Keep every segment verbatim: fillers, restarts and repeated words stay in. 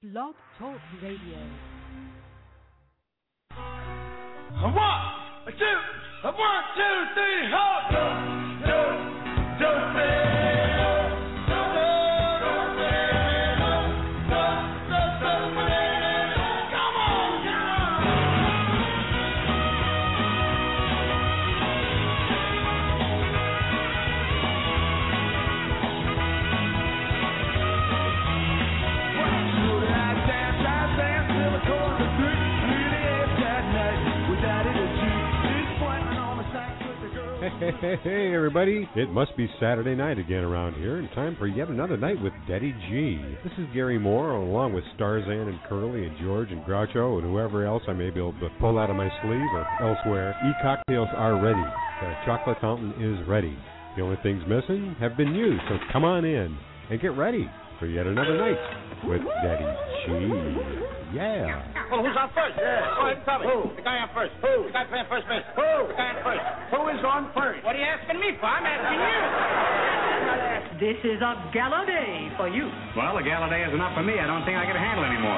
Blog Talk Radio. A one, a two, a one, two, three, hold. Do, do, do, three. Hey, hey, hey, everybody. It must be Saturday night again around here, and time for yet another night with Daddy G. This is Gary Moore, along with Starzan and Curly and George and Groucho and whoever else I may be able to pull out of my sleeve or elsewhere. E-cocktails are ready. The chocolate fountain is ready. The only things missing have been used, so come on in and get ready for yet another night with Daddy G. Yeah. Well, who's on first? Yeah. Go ahead and tell me. Who? The guy on first. Who? The guy playing first base. Who? The guy on first. Who is on first? What are you asking me for? I'm asking you. This is a gala day for you. Well, a gala day is enough for me. I don't think I can handle anymore.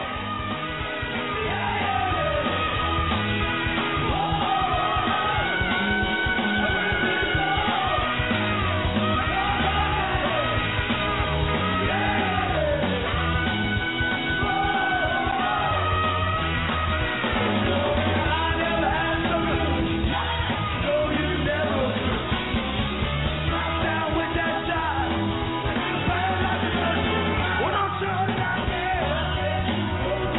Well, don't you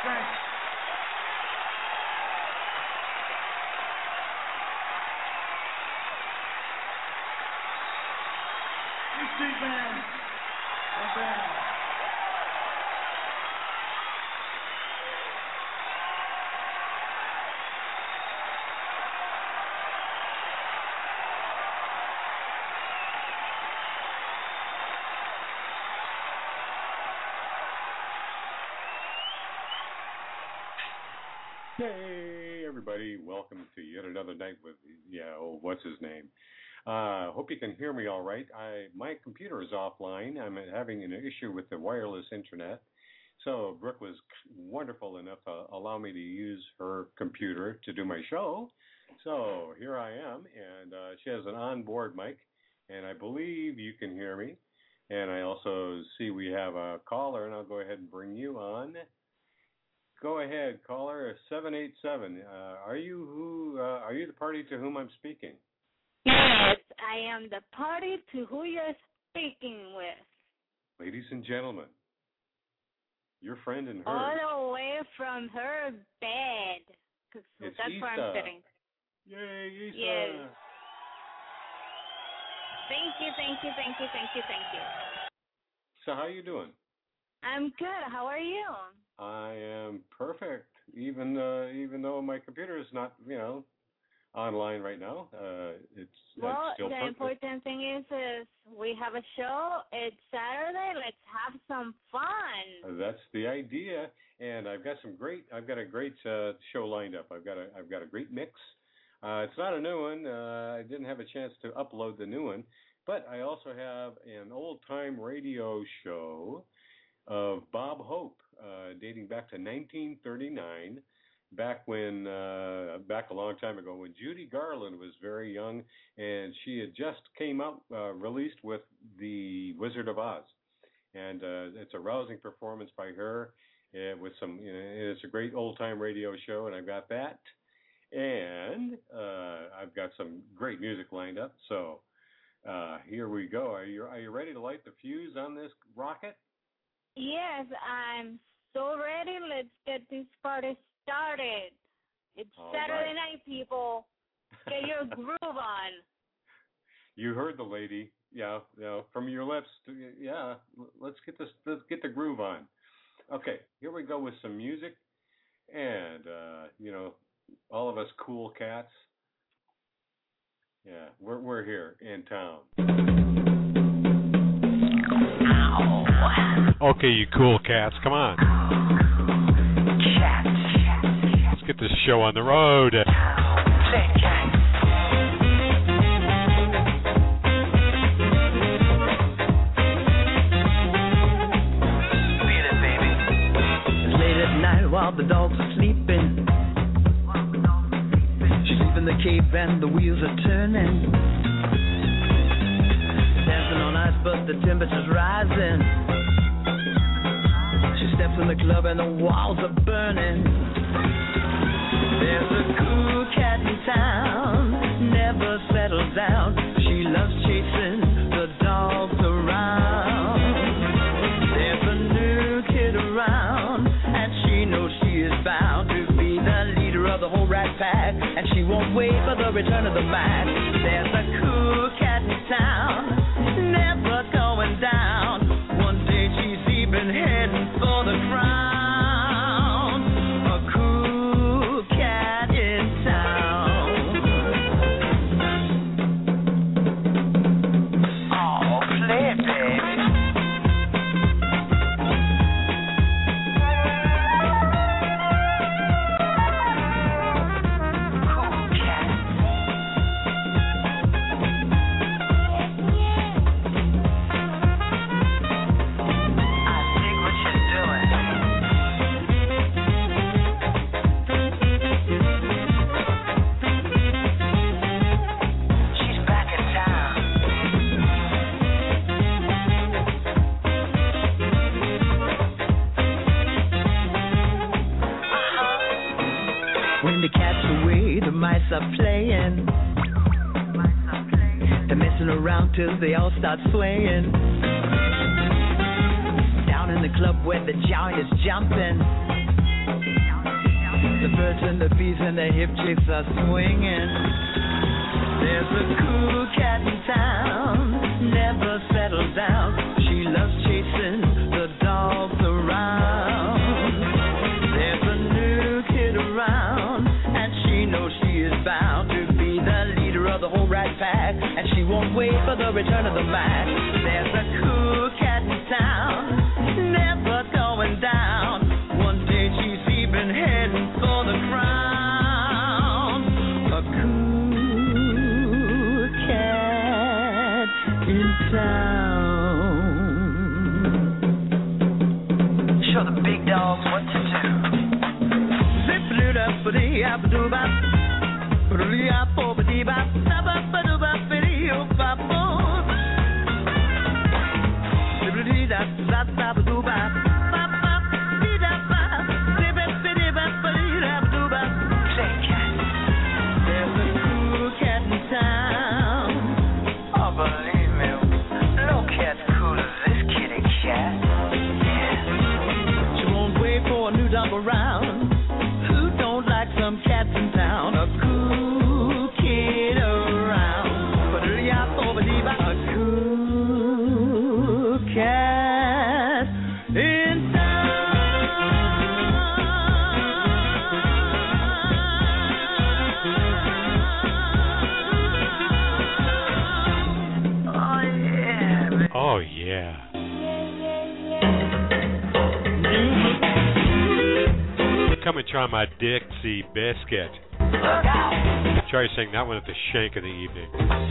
Thanks. You see, man. Oh, man. Hey, everybody. Welcome to yet another night with, yeah, oh, what's his name? Uh, hope you can hear me all right. I My computer is offline. I'm having an issue with the wireless internet. So Brooke was wonderful enough to allow me to use her computer to do my show. So here I am, and uh, she has an onboard mic, and I believe you can hear me. And I also see we have a caller, and I'll go ahead and bring you on. Go ahead, caller seven eight seven. Uh, are you who? Uh, are you the party to whom I'm speaking? Yes, I am the party to who you're speaking with. Ladies and gentlemen, your friend and hers. All the way from her bed. Cause It's that's Issa. where I'm sitting. Yay, Issa. Yes. Thank you, thank you, thank you, thank you, thank you. So how you doing? I'm good. How are you? I am perfect, even uh, even though my computer is not, you know, online right now. Uh, it's, well, it's still the perfect. important thing is, is we have a show. It's Saturday. Let's have some fun. Uh, that's the idea, and I've got some great. I've got a great uh, show lined up. I've got a I've got a great mix. Uh, it's not a new one. Uh, I didn't have a chance to upload the new one, but I also have an old time radio show of Bob Hope, uh, dating back to nineteen thirty-nine, back when, uh, back a long time ago, when Judy Garland was very young, and she had just came out, uh, released with The Wizard of Oz, and uh, it's a rousing performance by her, uh, with some, you know, it's a great old time radio show, and I've got that, and uh, I've got some great music lined up. So uh, here we go. Are you are you ready to light the fuse on this rocket? Yes, I'm so ready. Let's get this party started. It's All Saturday right. night, people. Get your groove on. You heard the lady, yeah, yeah, from your lips. To, yeah, let's get this. Let's get the groove on. Okay, here we go with some music, and uh, you know, all of us cool cats. Yeah, we're we're here in town. Okay, you cool cats, come on. Let's get this show on the road. Feel it, baby. It's late at night while the dogs are sleeping. She's leaving the cape and the wheels are turning. Dancing on ice, but the temperature's rising. She steps in the club and the walls are burning. There's a cool cat in town, never settles down. She loves chasing the dogs around. There's a new kid around, and she knows she is bound to be the leader of the whole rat pack, and she won't wait for the return of the Mac. There's a cool cat in town, never going down. One day she's even heading for the crown. A cool cat in town. Oh, play it, baby. Cool cat. When the cat's away, the mice are playing. They're messing around till they all start swaying. Down in the club where the giant is jumping, The birds and the bees and the hip chicks are swinging. There's a cool cat in town, never settles down. She loves chasing the dogs around. There's a new kid around, and she knows she is bound to be the leader of the whole rat pack, and she won't wait for the return of the Mac. There's a cool cat in town, never going down. One day she's even heading for the crown. A cool cat in town. Show the big dogs what to do. Zip-a-doo-da-ba-dee-a-ba-doo-bop. Ba-doo-dee-a-bo-ba-dee-bop. Ba-ba-ba-doo-bop-ba-dee-oh-bop-bop. Zip-a-doo-dee-da-da-da-ba-doo-bop. Ba-ba-dee-da-ba. Zip-a-dee-da-ba-dee-da-ba-doo-bop. Say, cat. There's a cool cat in town. Oh, believe me, no cat's cool as this kitty cat. Yeah. She won't wait for a new dog around. Who don't like some cats in town? A cool kid around. Ba-doo-dee-a-bo-ba-dee-bop. A cool cat in town. Oh, yeah, baby. Oh, yeah. Come and try my Dixie Biscuit. Try to sing that one at the shank of the evening.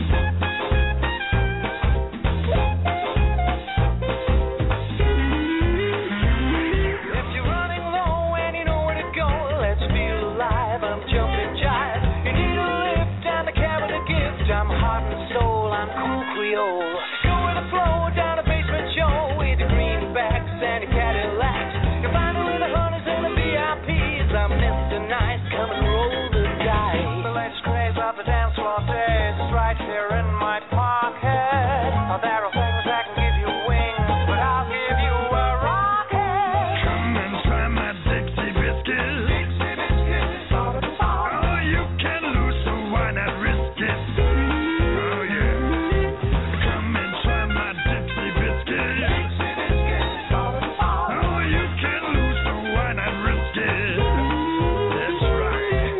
If you're running low and you know where to go, let's feel alive. I'm jumping jive. You need a lift, I'm a cab with a gift. I'm heart and soul, I'm cool Creole. Go with the flow down a basement show with the greenbacks and the Cadillacs. You'll find me with the hunters and the V I Ps. I'm Mister Nice, come and roll the dice. Let's craze up the dance floor days. It's right here in my pocket. Now there are things that can give you wings, but I'll give you a rocket. Come and try my Dixie Biscuit. Dixie biscuits, salt and salt. Oh, you can lose, so why not risk it? Oh, yeah. Come and try my Dixie Biscuit. Dixie biscuits, salt and salt. Oh, you can lose, so why not risk it? That's right.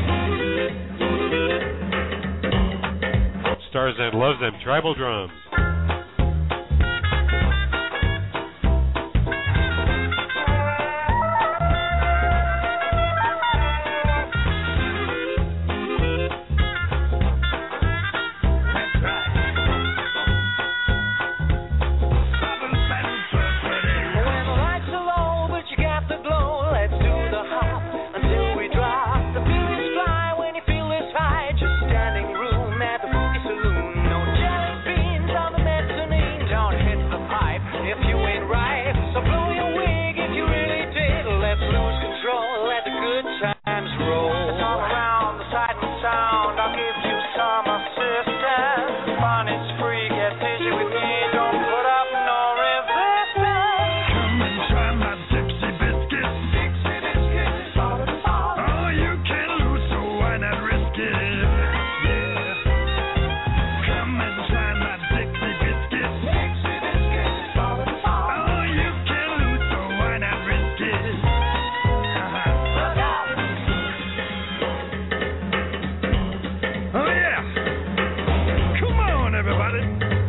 Starzan loves them tribal drums. That's right. Seven, seven, twelve, thirty. When the lights are low, but you got the glow, let's do the hop until we drop. The feelings fly when you feel this high. Just standing room at the Boogie Saloon. No jelly beans on the mezzanine. Don't hit the pipe if you ain't right. So blow your wig if you really did. Let's lose control, let the good times roll. It's all around the sight and sound. I'll give you some assistance. Fun is free, get busy with me. Don't put up no resistance. Come and try my Dixie Biscuit. Dixie biscuits, salt and salt. Oh, you can lose, so why not risk it? Yeah. Come and try my Dixie Biscuit. Dixie biscuits, salt and salt. Oh, you can lose, so why not risk it? Uh-huh. Look out! Oh, yeah. Come on, everybody.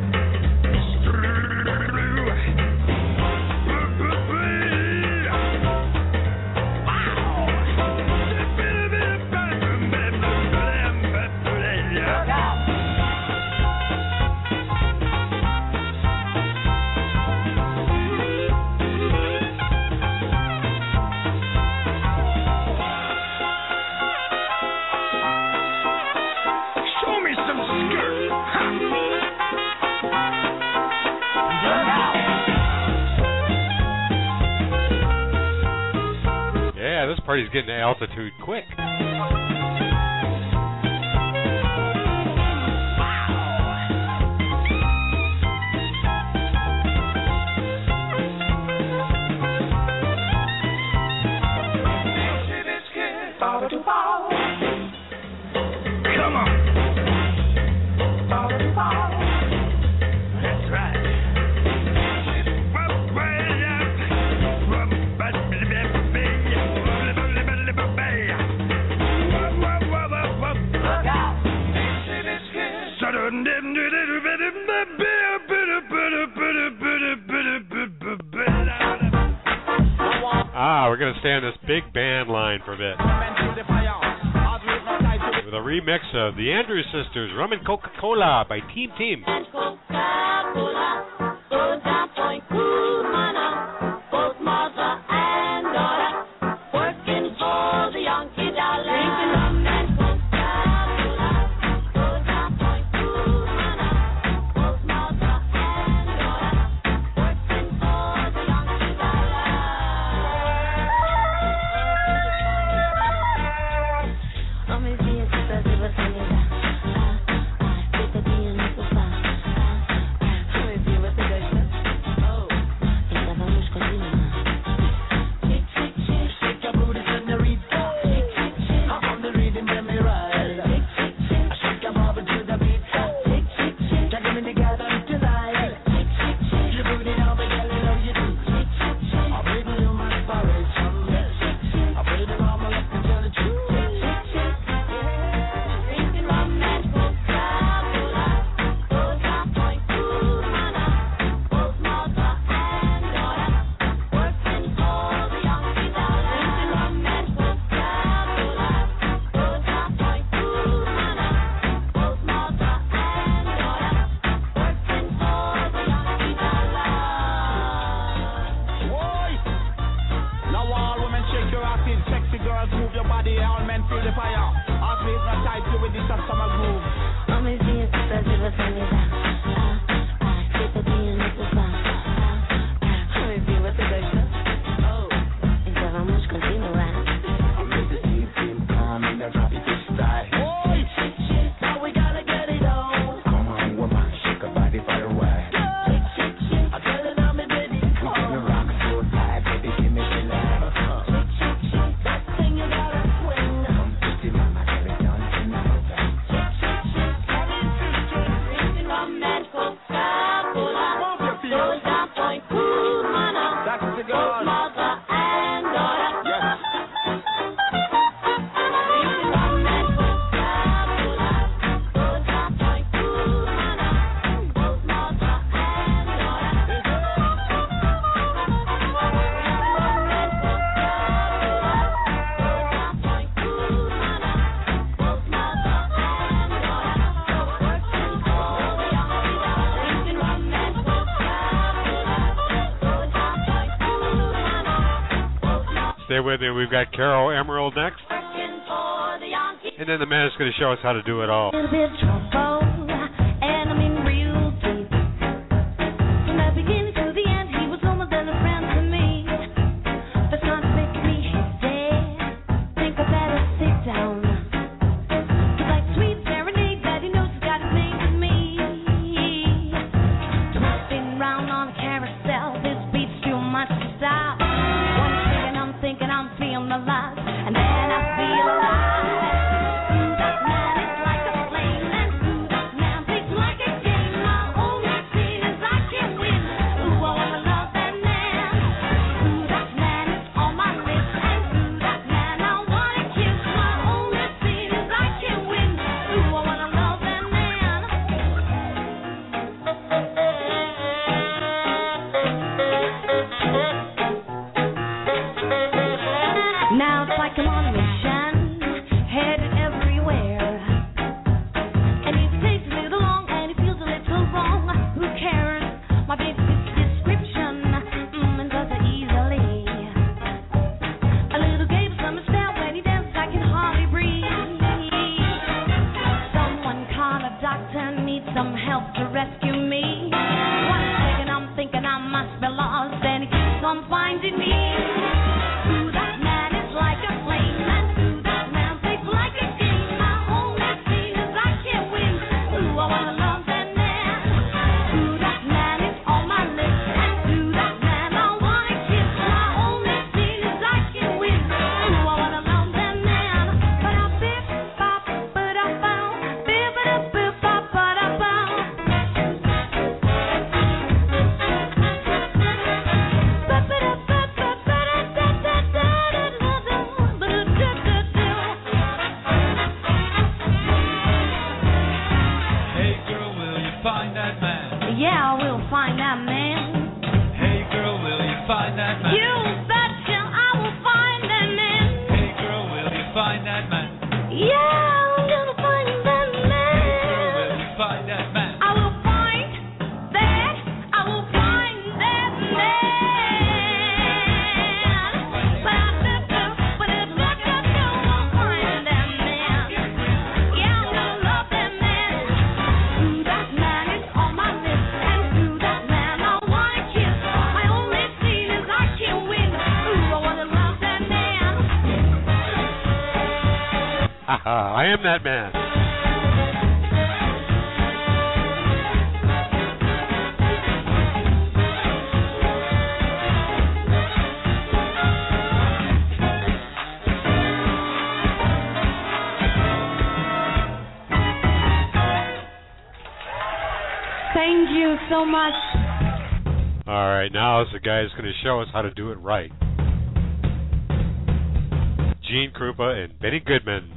Look out! Show me some skirt. Ha. Look out! Yeah, this party's getting to altitude quick. Ah, we're going to stay on this big band line for a bit. With a remix of the Andrews Sisters, Rum and Coca-Cola by Team Team. Stay with me. We've got Carol Emerald next. And then the man is going to show us how to do it all. Now it's like I'm on a mission. I am that man. Thank you so much. All right, now is the guy who's going to show us how to do it right. Gene Krupa and Benny Goodman.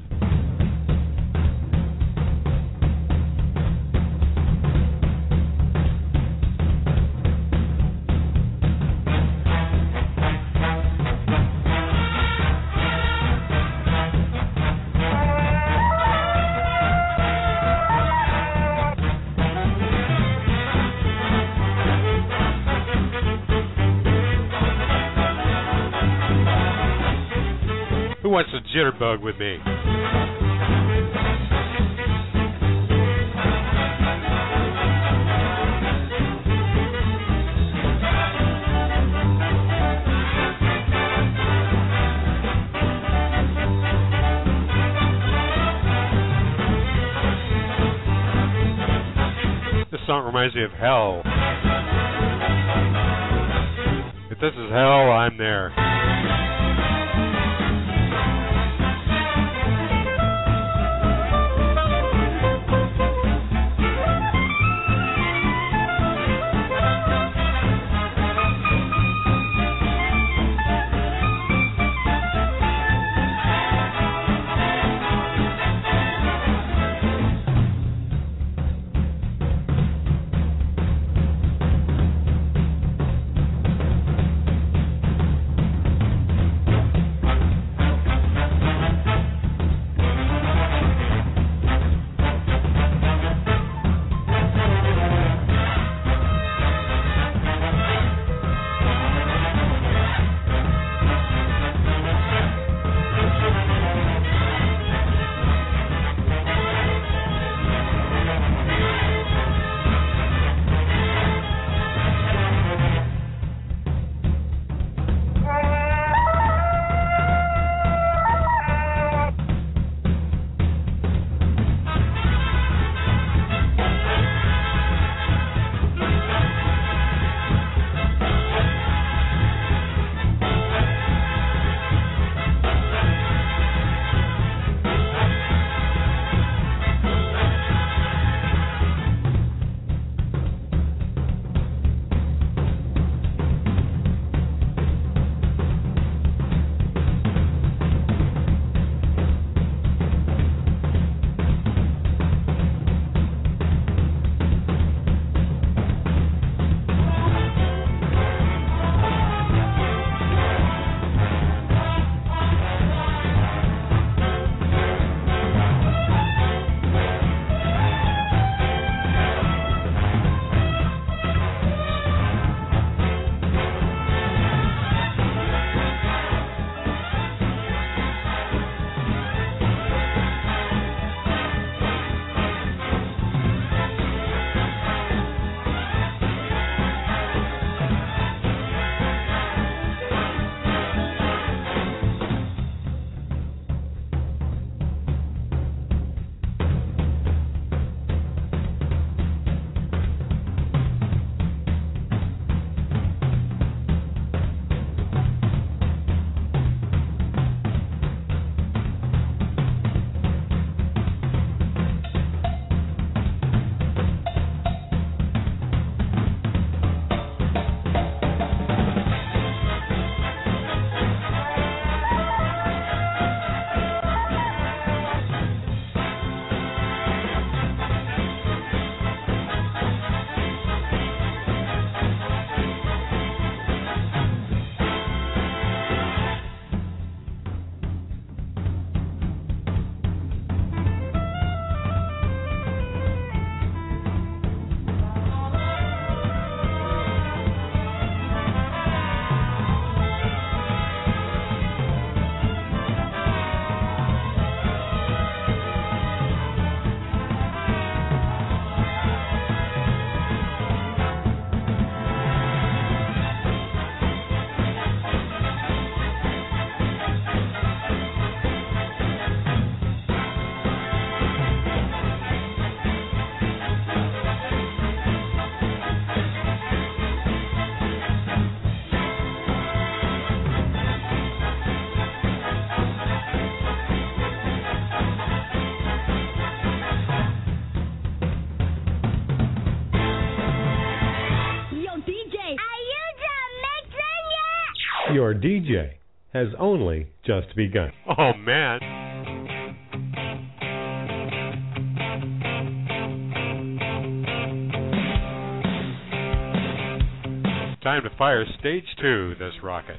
Who wants to jitterbug with me? This song reminds me of hell. If this is hell, I'm there. your D J has only just begun. Oh, man. Time to fire stage two, this rocket.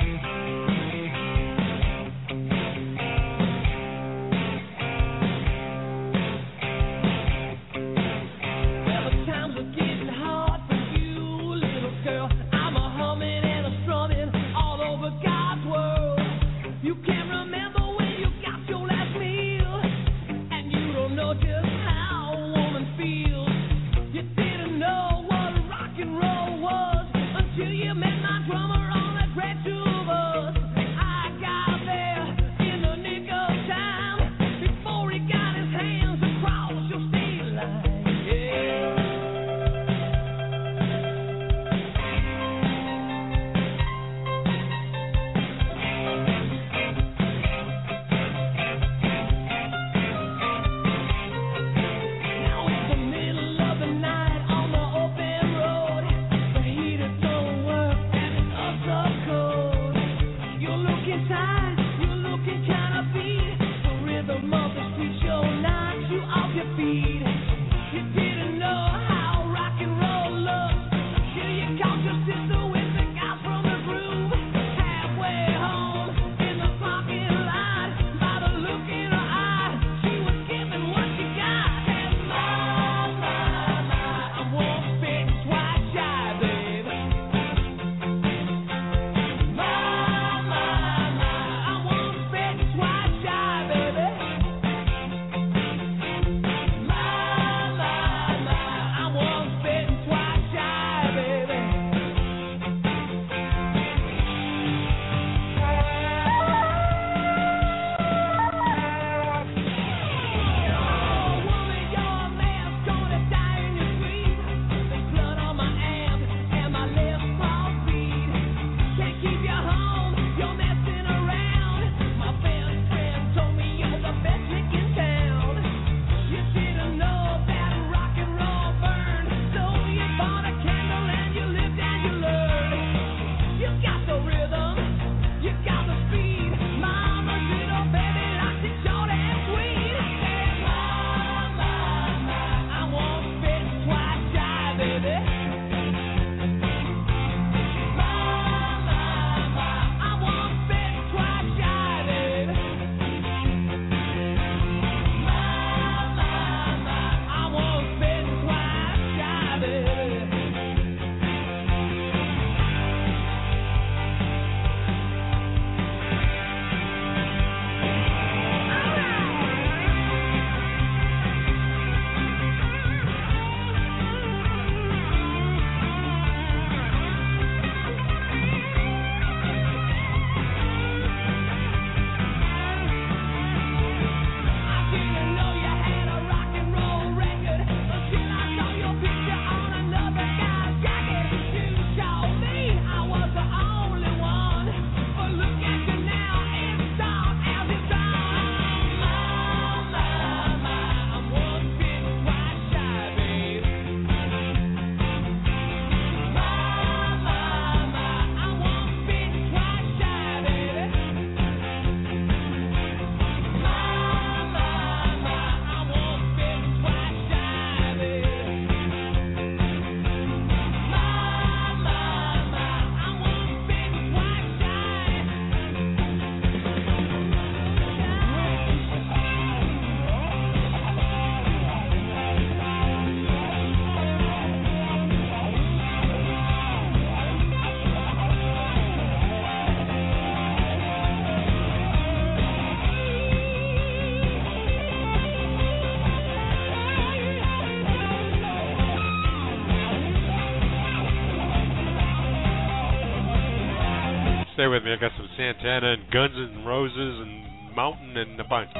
Stay with me. I got some Santana and Guns N' Roses and Mountain and a bunch.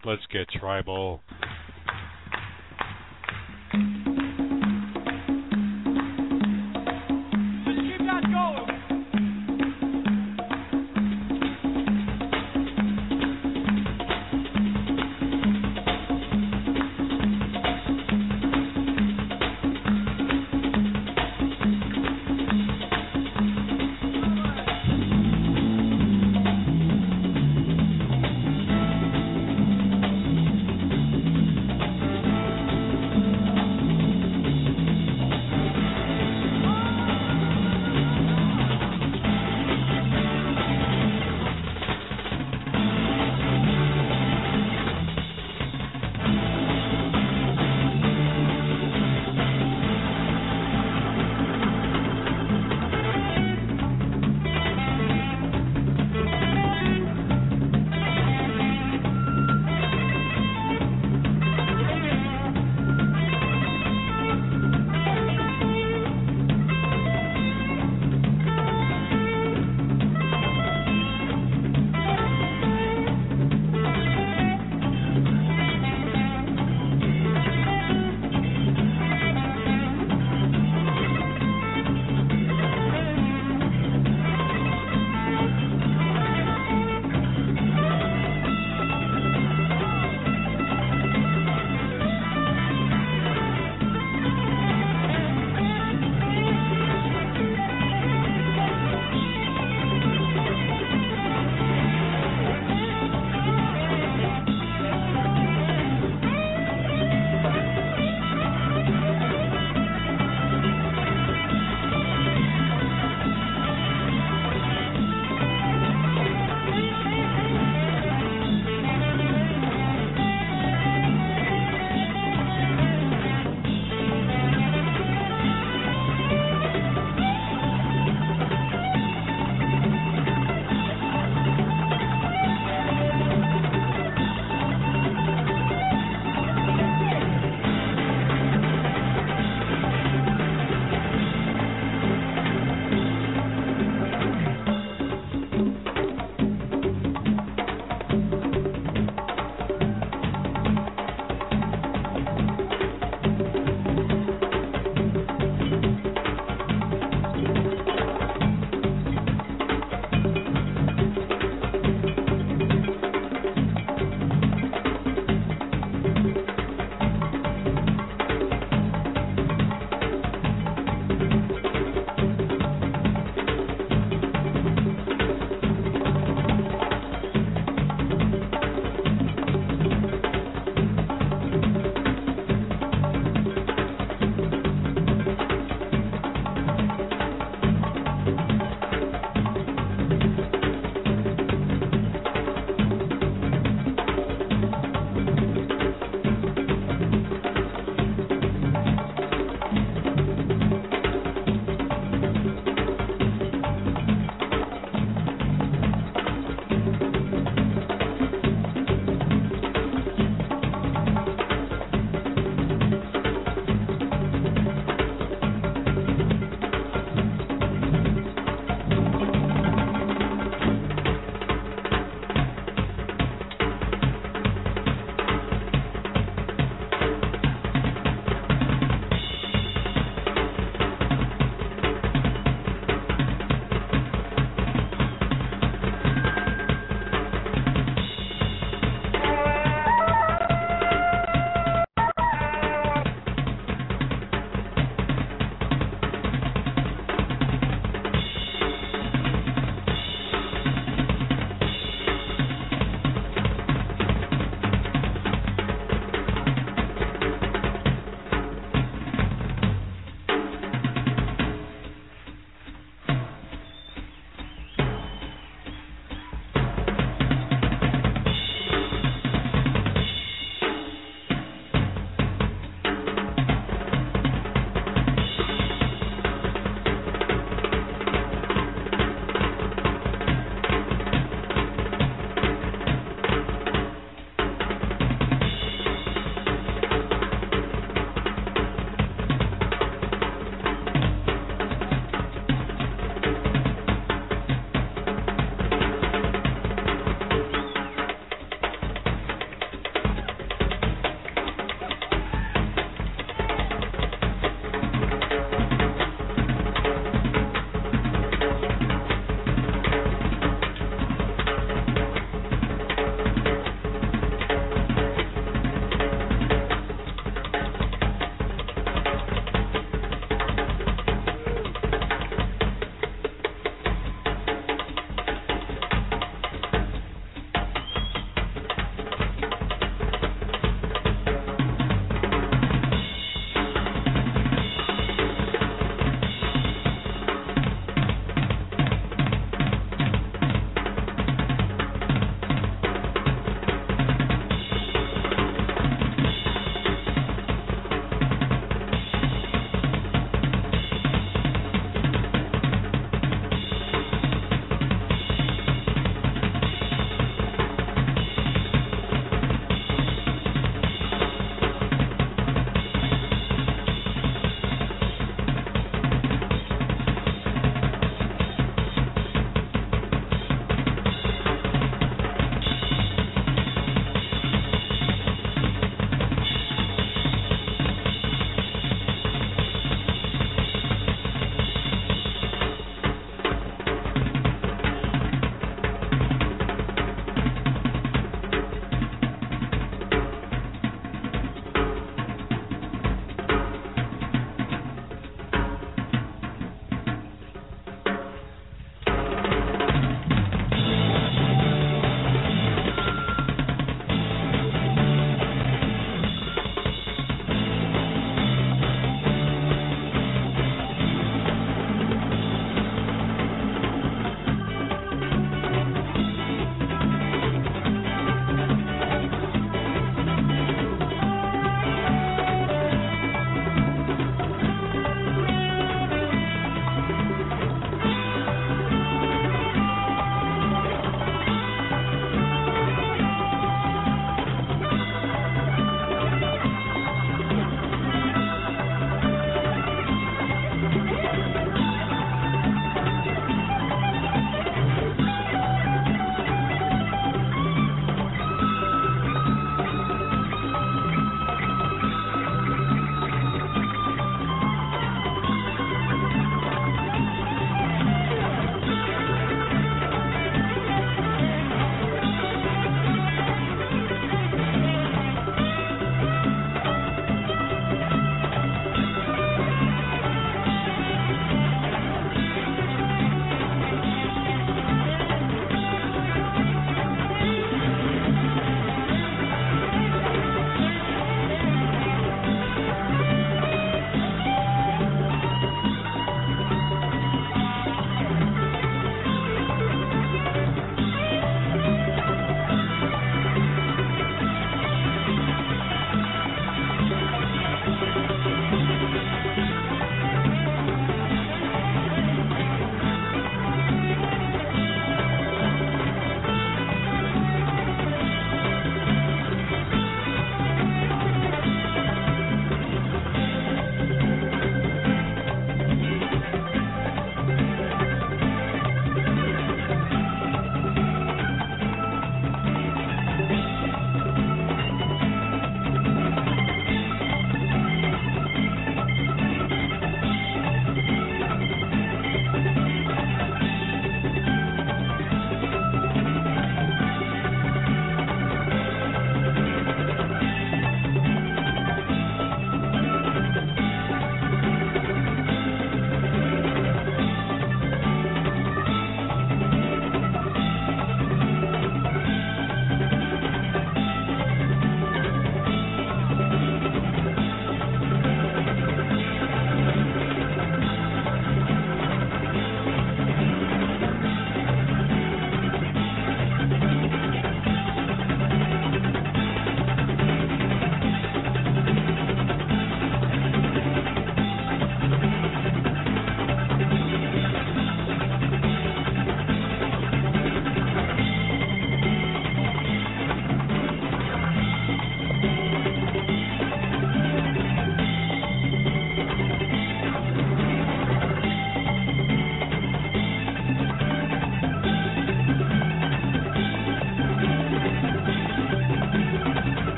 Let's get tribal.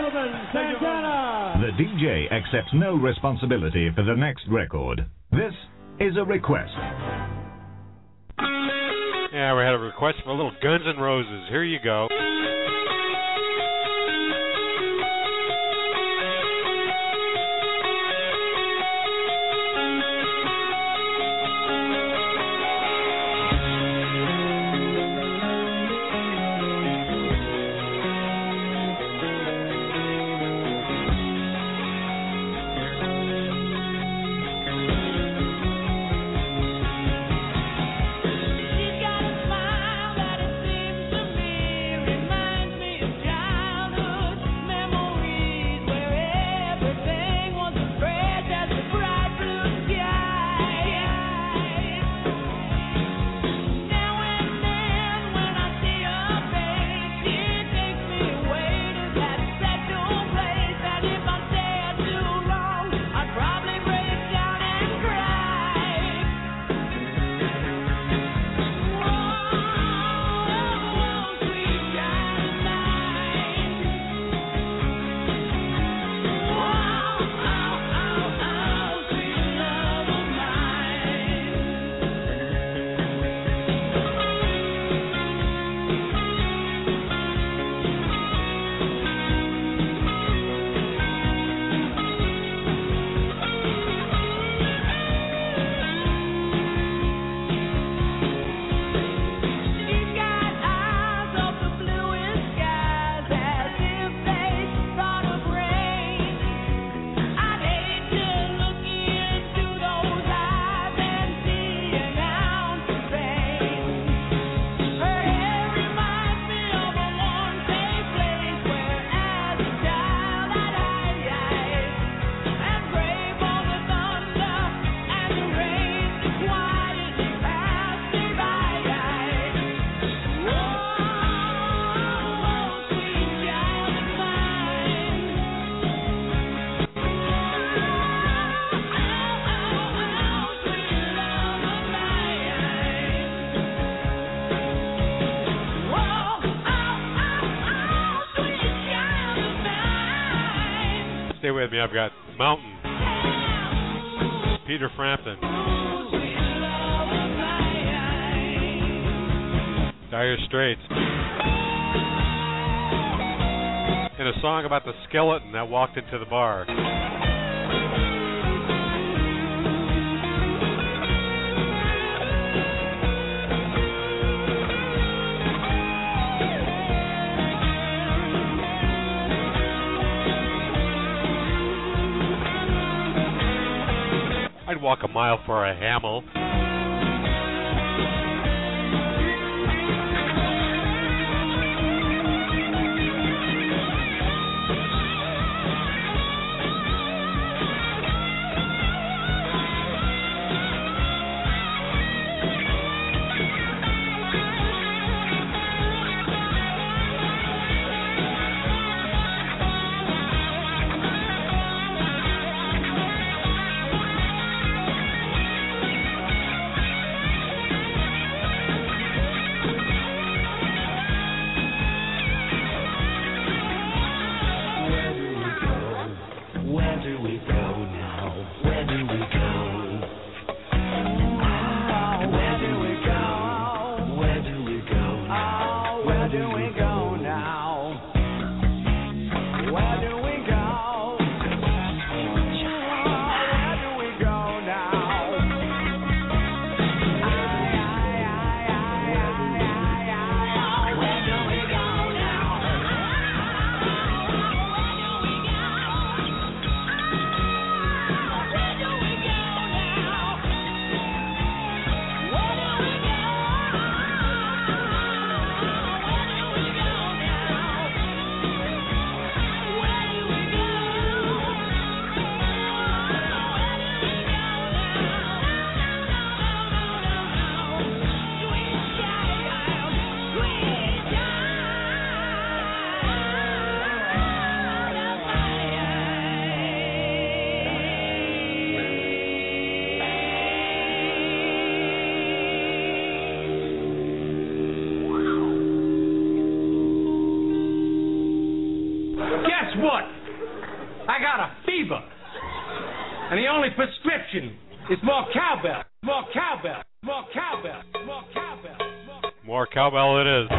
gentlemen, Santana. The D J accepts no responsibility for the next record. This is a request. Yeah, we had a request for a little Guns N' Roses. Here you go. Stay with me. I've got Mountain, Peter Frampton, Dire Straits, and a song about the skeleton that walked into the bar. I'd walk a mile for a Hamel. what? I got a fever. And the only prescription is more cowbell, more cowbell, more cowbell, more cowbell. More, more cowbell it is.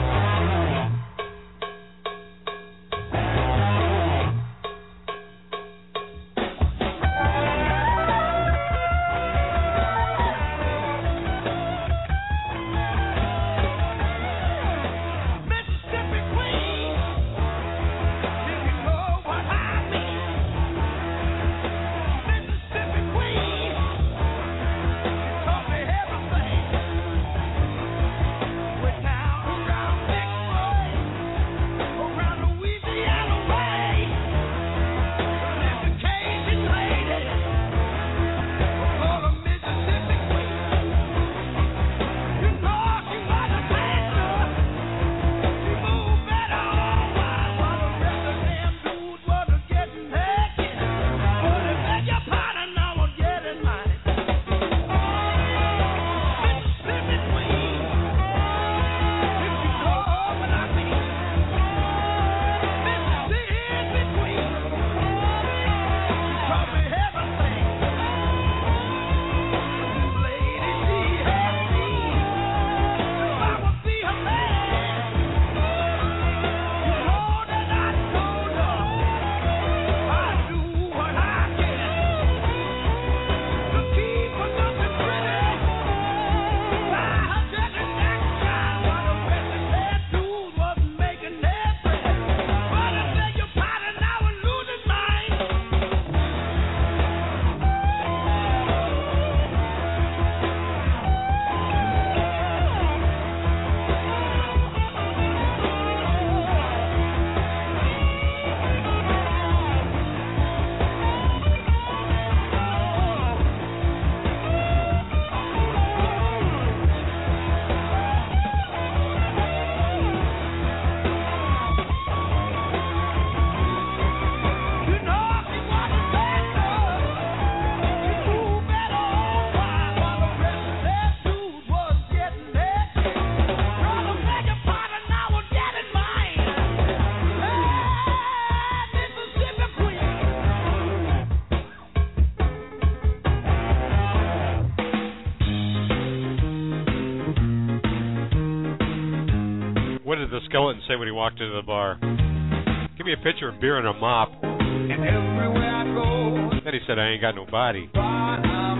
What did the skeleton say when he walked into the bar? Give me a pitcher of beer and a mop. And everywhere I go, then he said, I ain't got no body. I'm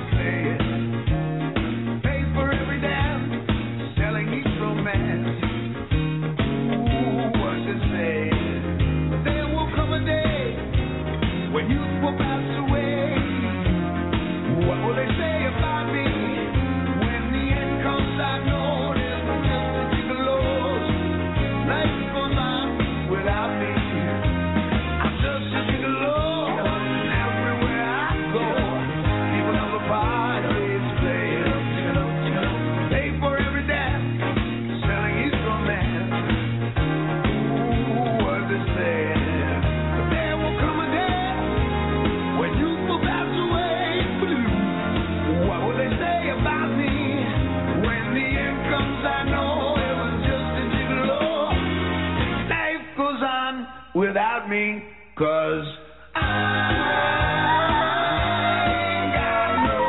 paying, pay for every dance, selling each romance. Ooh, what's it say? But there will come a day when youth will pass away. What will they say about me when the end comes? I know there's no just a gigolo's. Life goes on without me. I'm just a gigolo, and everywhere I go, people of the parties play. Pay for every dance, selling each romance. Ooh, what's it say? But there will come a day when youth will pass away. What will they say about me when the end comes? I know it was just a gigolo. Life goes on without me, 'cause I ain't got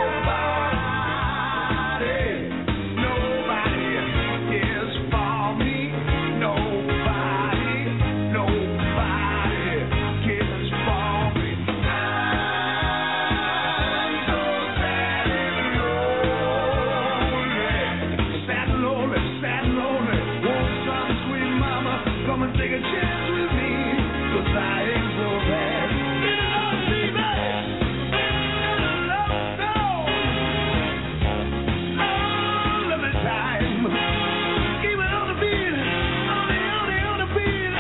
nobody. Nobody cares for me. Nobody, nobody cares for me. I'm so sad and lonely. Sad and lonely, sad and lonely. Won't some sweet mama come and take a chance with me? 'Cause I ain't so bad. Get it on, baby. Love, no. Oh, love me time. Keep it on the beat. On the, on the, on the beat.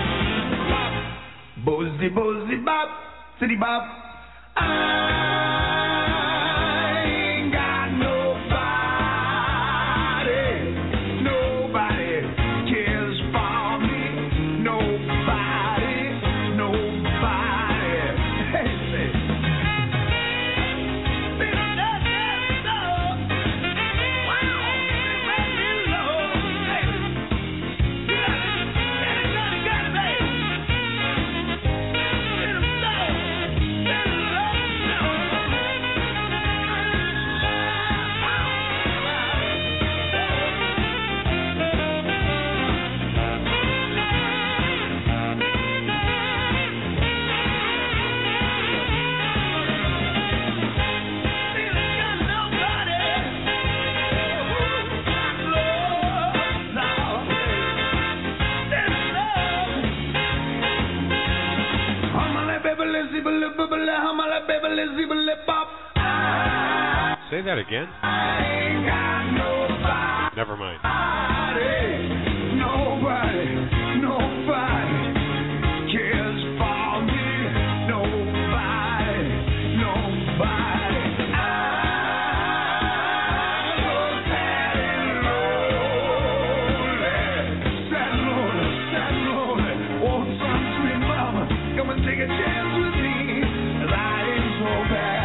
Bozzy, bozzy, bop. City bop. I ain't got nobody. Nobody cares for me. Nobody, nobody. Hey, say. Baby, that, that love. Wow, baby, love. Hey, you got it, got it, got it, got it, baby. Say that again. I ain't got nobody. Never mind. Nobody, nobody cares for me. Nobody, nobody. I'm so sad and lonely, sad and lonely, sad and lonely. Oh, some sweet mama, come and take a chance with me. 'Cause I ain't so bad.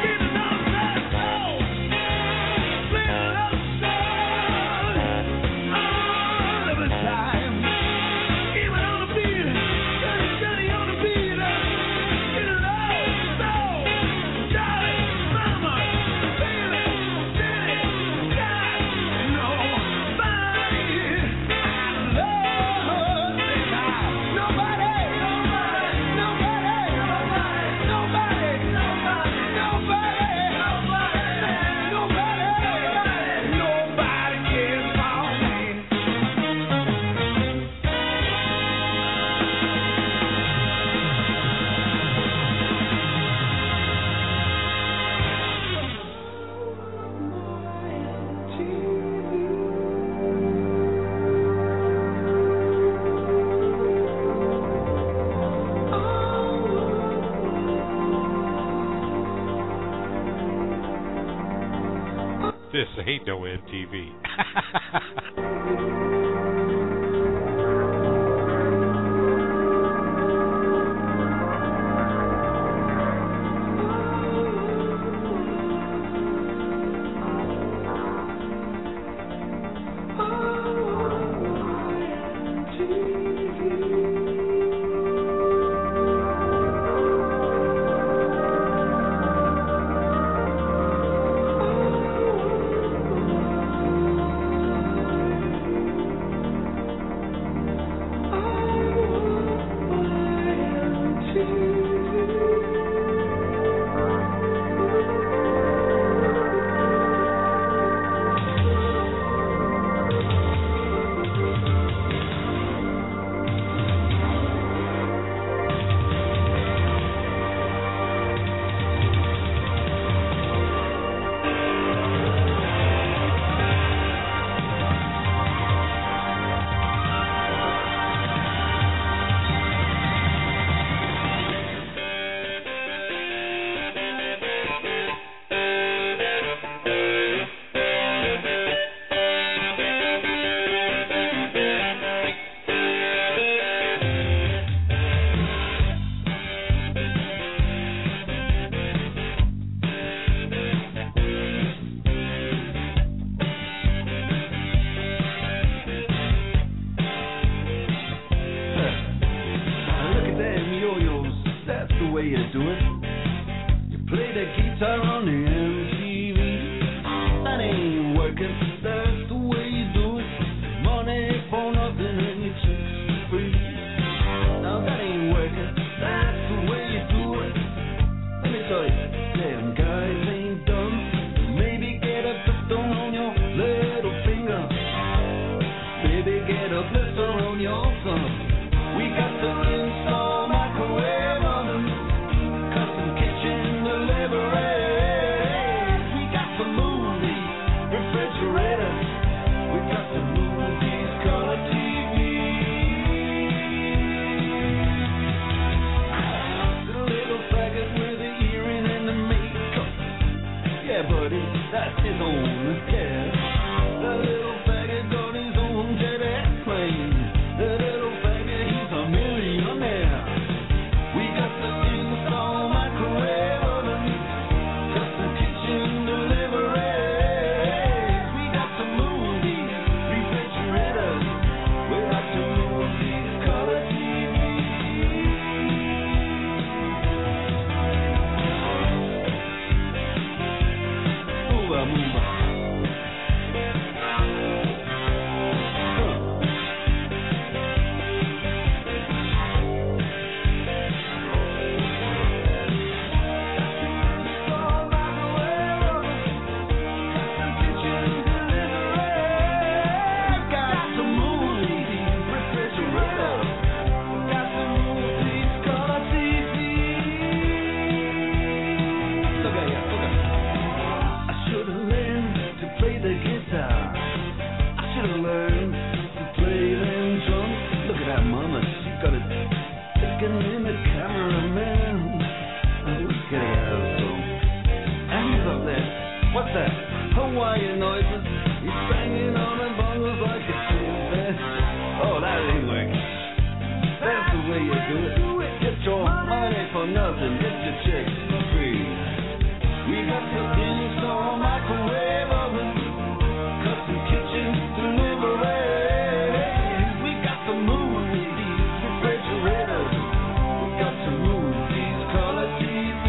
This ain't no M T V. Move, move. should have learned to play the guitar. I should have learned to play them drums. Look at that mama, she got it sticking in the cameraman. Oh, let's get it out of the room. And he's up there. What's that? Hawaiian noises. He's banging on the bongos like a chimpanzee. Oh, that ain't working. That's the way you do it. Get your money for nothing. Get your chicks for free. We got the in-store microwave oven, custom kitchen delivery. We got the movies, refrigerators. We got some movies, color T V.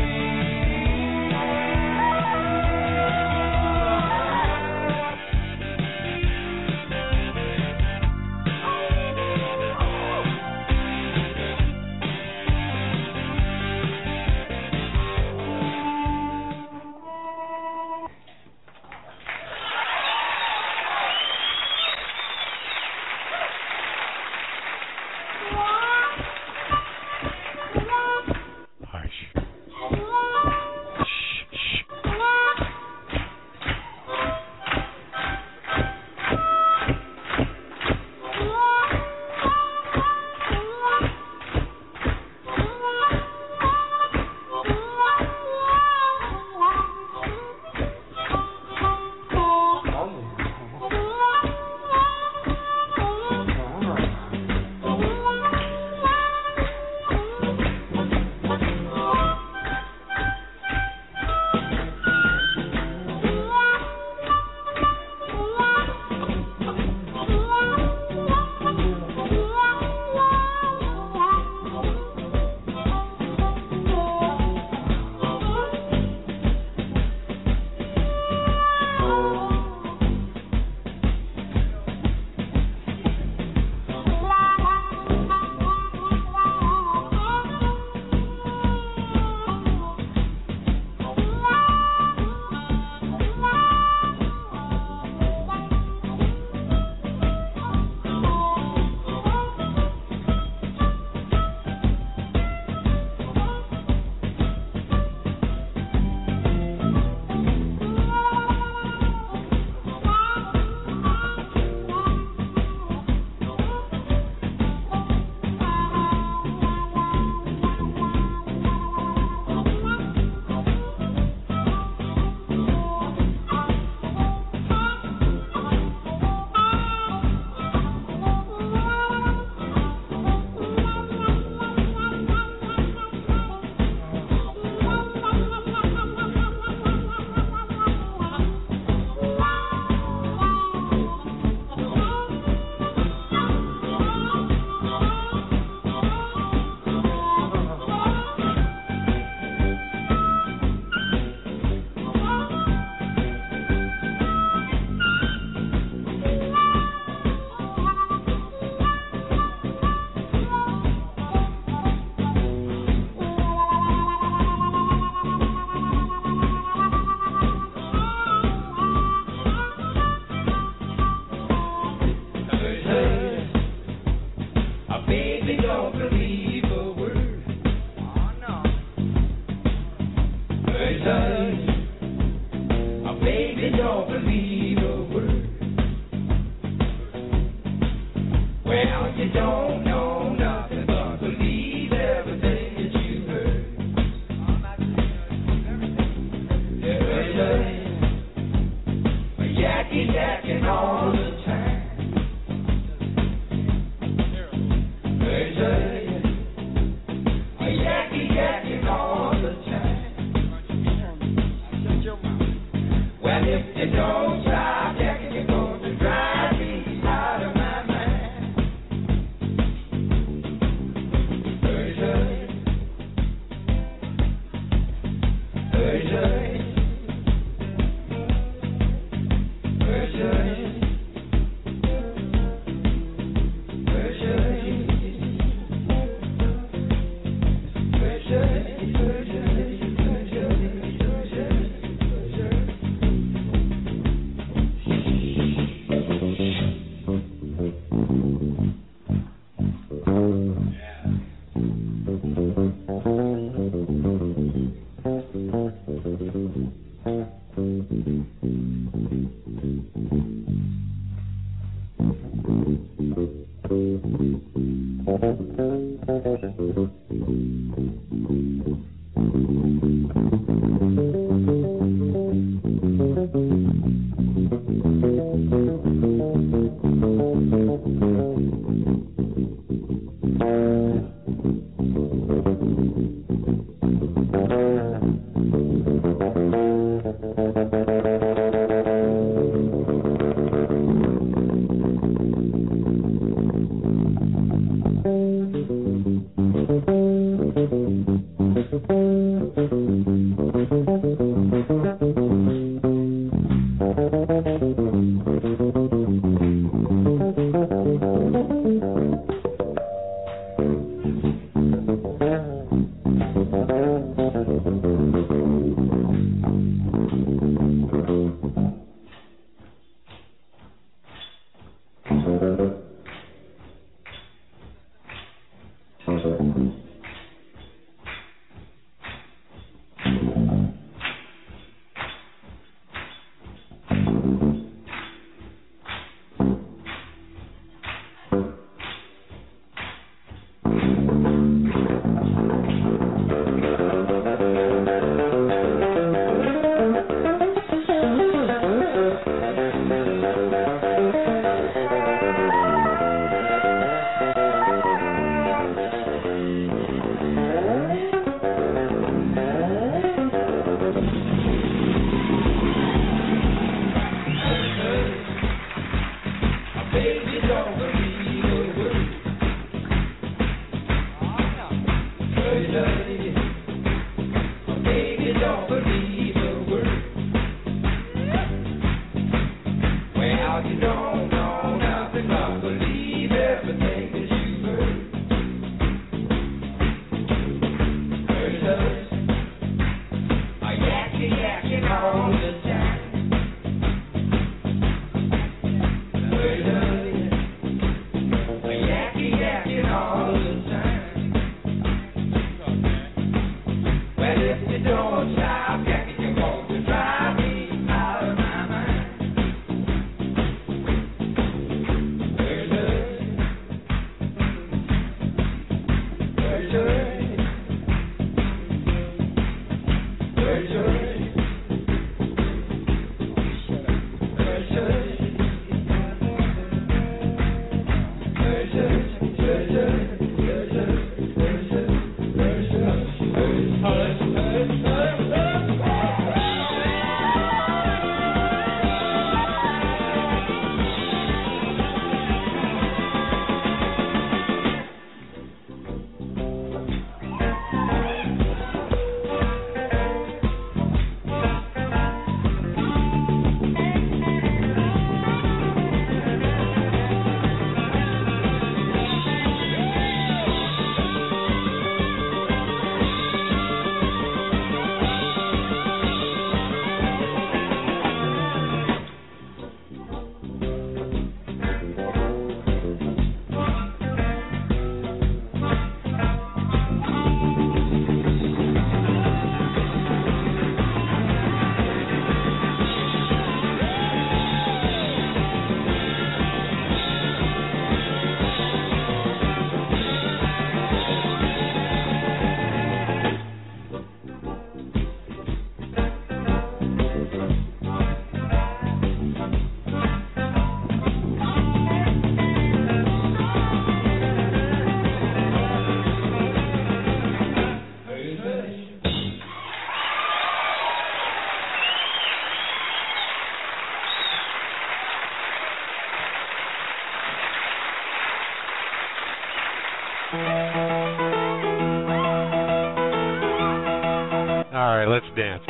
dance.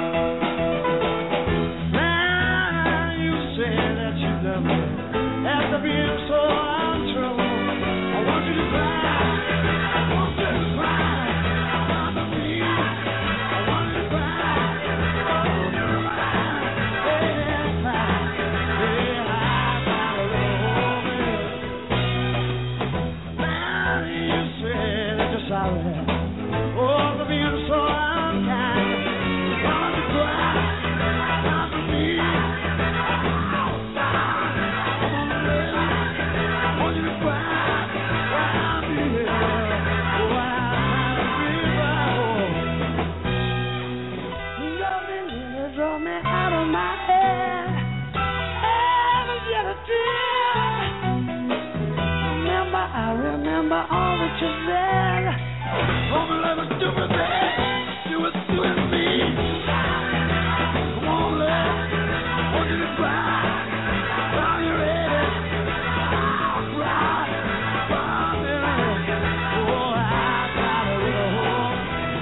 Now you say that you love me after being so in trouble. I want you to cry. I want you to cry. Under me. I want you to cry. I want you to cry. Yeah, cry. Yeah, I gotta love you. Now you say that you're sorry. Oh, for being so unkind. I want you to cry. Under me. I remember all that you said. Oh, but let us do it, baby. Do it, do it, me. Come on, love. I want you to cry. Are you ready? Cry. Cry, baby. Oh, I gotta go.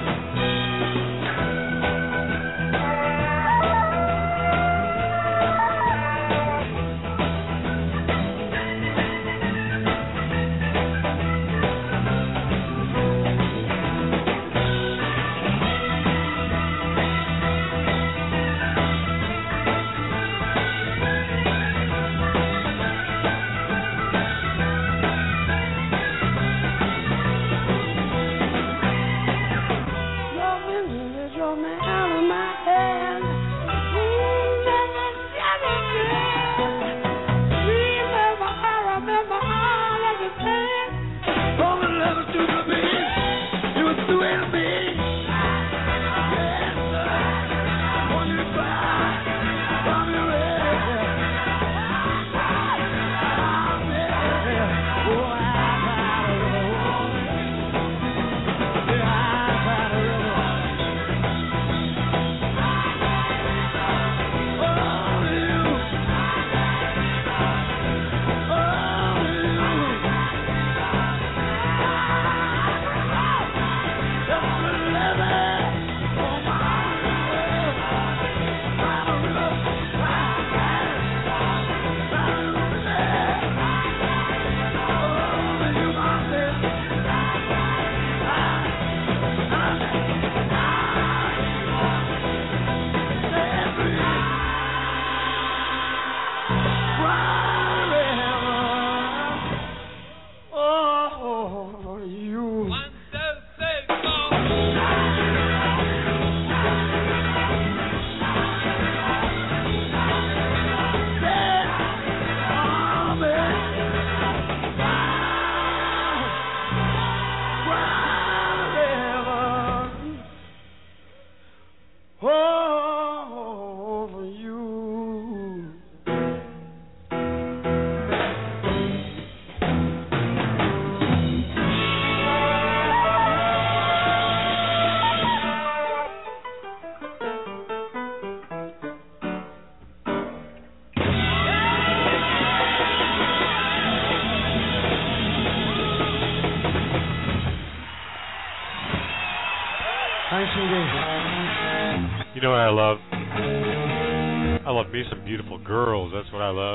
You know what I love? I love me some beautiful girls. That's what I love.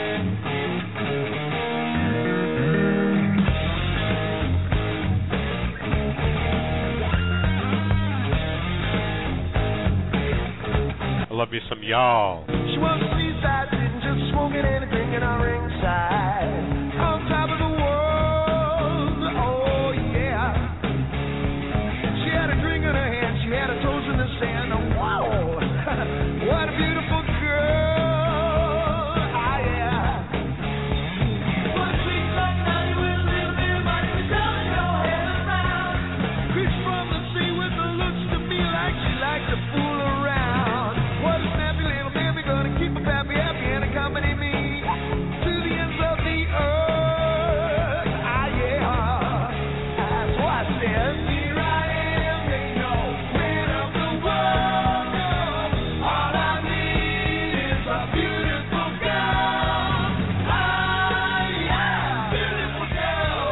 I love me some y'all. She was a seaside, didn't just smoking anything in our ringside. On top of the world, oh yeah. She had a drink in her hand, she had her toes in the sand. Whoa, what a beautiful girl, ah yeah. One sweet like night with a little bit of money, we turn your head around. Creeps from the sea with the looks to me like she likes to fool around. What a snappy little baby, gonna keep a pappy happy and accompany me to the ends of the earth. Ah yeah, that's what I said. Here I am, they know, man of the world, no. All I need is a beautiful girl. Ah yeah, beautiful girl.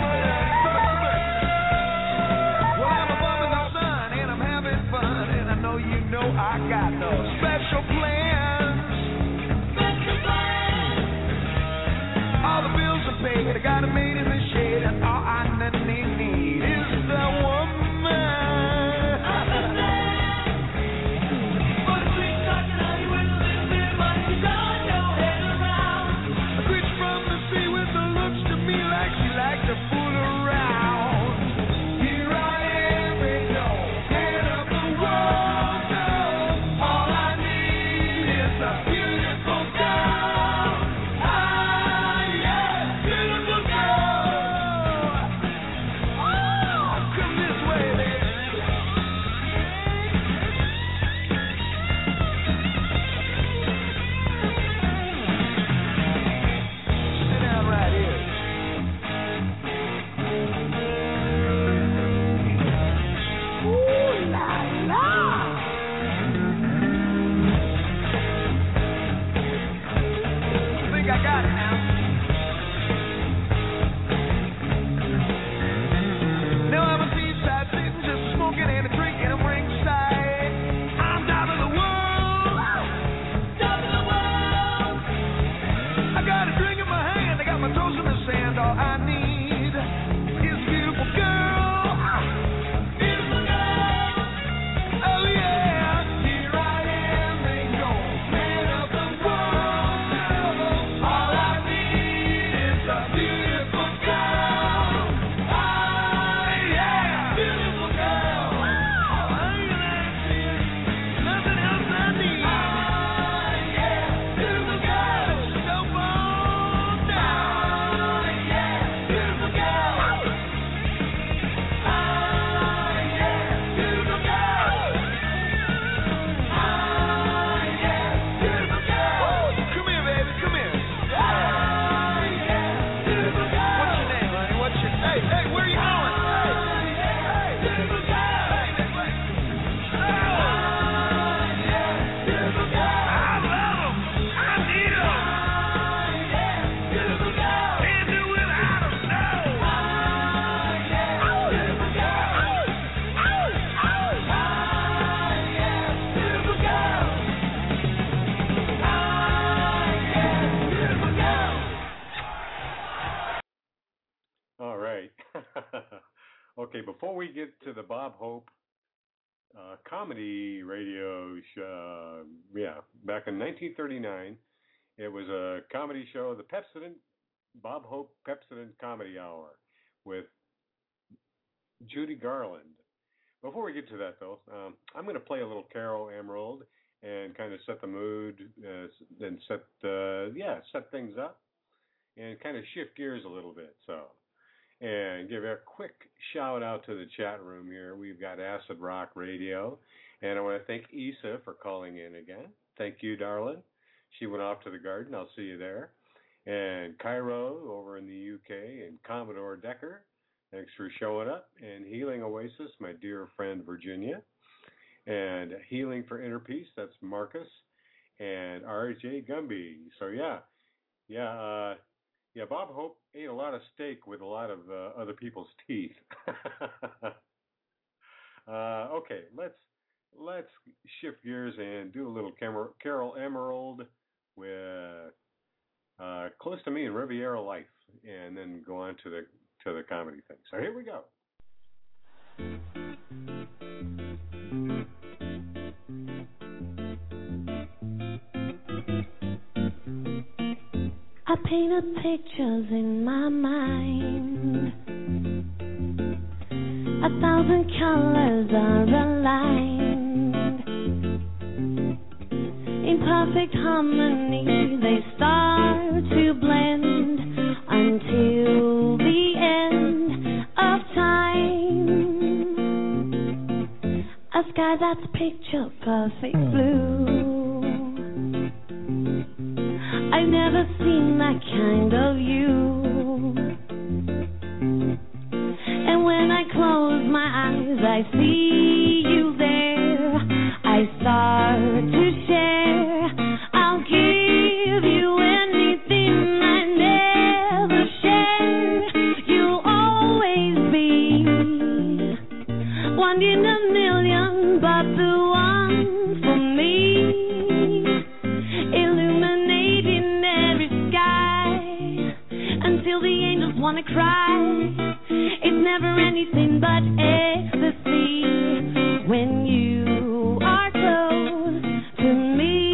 Well, I'm above in the sun and I'm having fun, and I know Okay, before we get to the Bob Hope uh, comedy radio show, uh, yeah, back in nineteen thirty-nine, it was a comedy show, the Pepsodent, Bob Hope Pepsodent Comedy Hour with Judy Garland. Before we get to that, though, um, I'm going to play a little Carol Emerald and kind of set the mood, uh, and set, uh, yeah, set things up and kind of shift gears a little bit, so. And give a quick shout out to the chat room here. We've got Acid Rock Radio. And I want to thank Issa for calling in again. Thank you, darling. She went off to the garden. I'll see you there. And Cairo over in the U K. And Commodore Decker, thanks for showing up. And Healing Oasis, my dear friend Virginia. And Healing for Inner Peace, that's Marcus. And R J Gumby. So, yeah. Yeah, uh... Yeah, Bob Hope ate a lot of steak with a lot of uh, other people's teeth. uh, okay, let's let's shift gears and do a little Cam- Carol Emerald with uh, Close to Me in Riviera Life, and then go on to the to the comedy thing. So here we go. I painted pictures in my mind. A thousand colors are aligned. In perfect harmony, they start to blend until the end of time. A sky that's picture perfect blue. I've never seen that kind of you. And when I close my eyes, I see you there. I start to share. I'll give you anything I never share. You'll always be one in a million, but the one for me. Illuminating every sky until the angels wanna cry. It's never anything but ecstasy when you are close to me.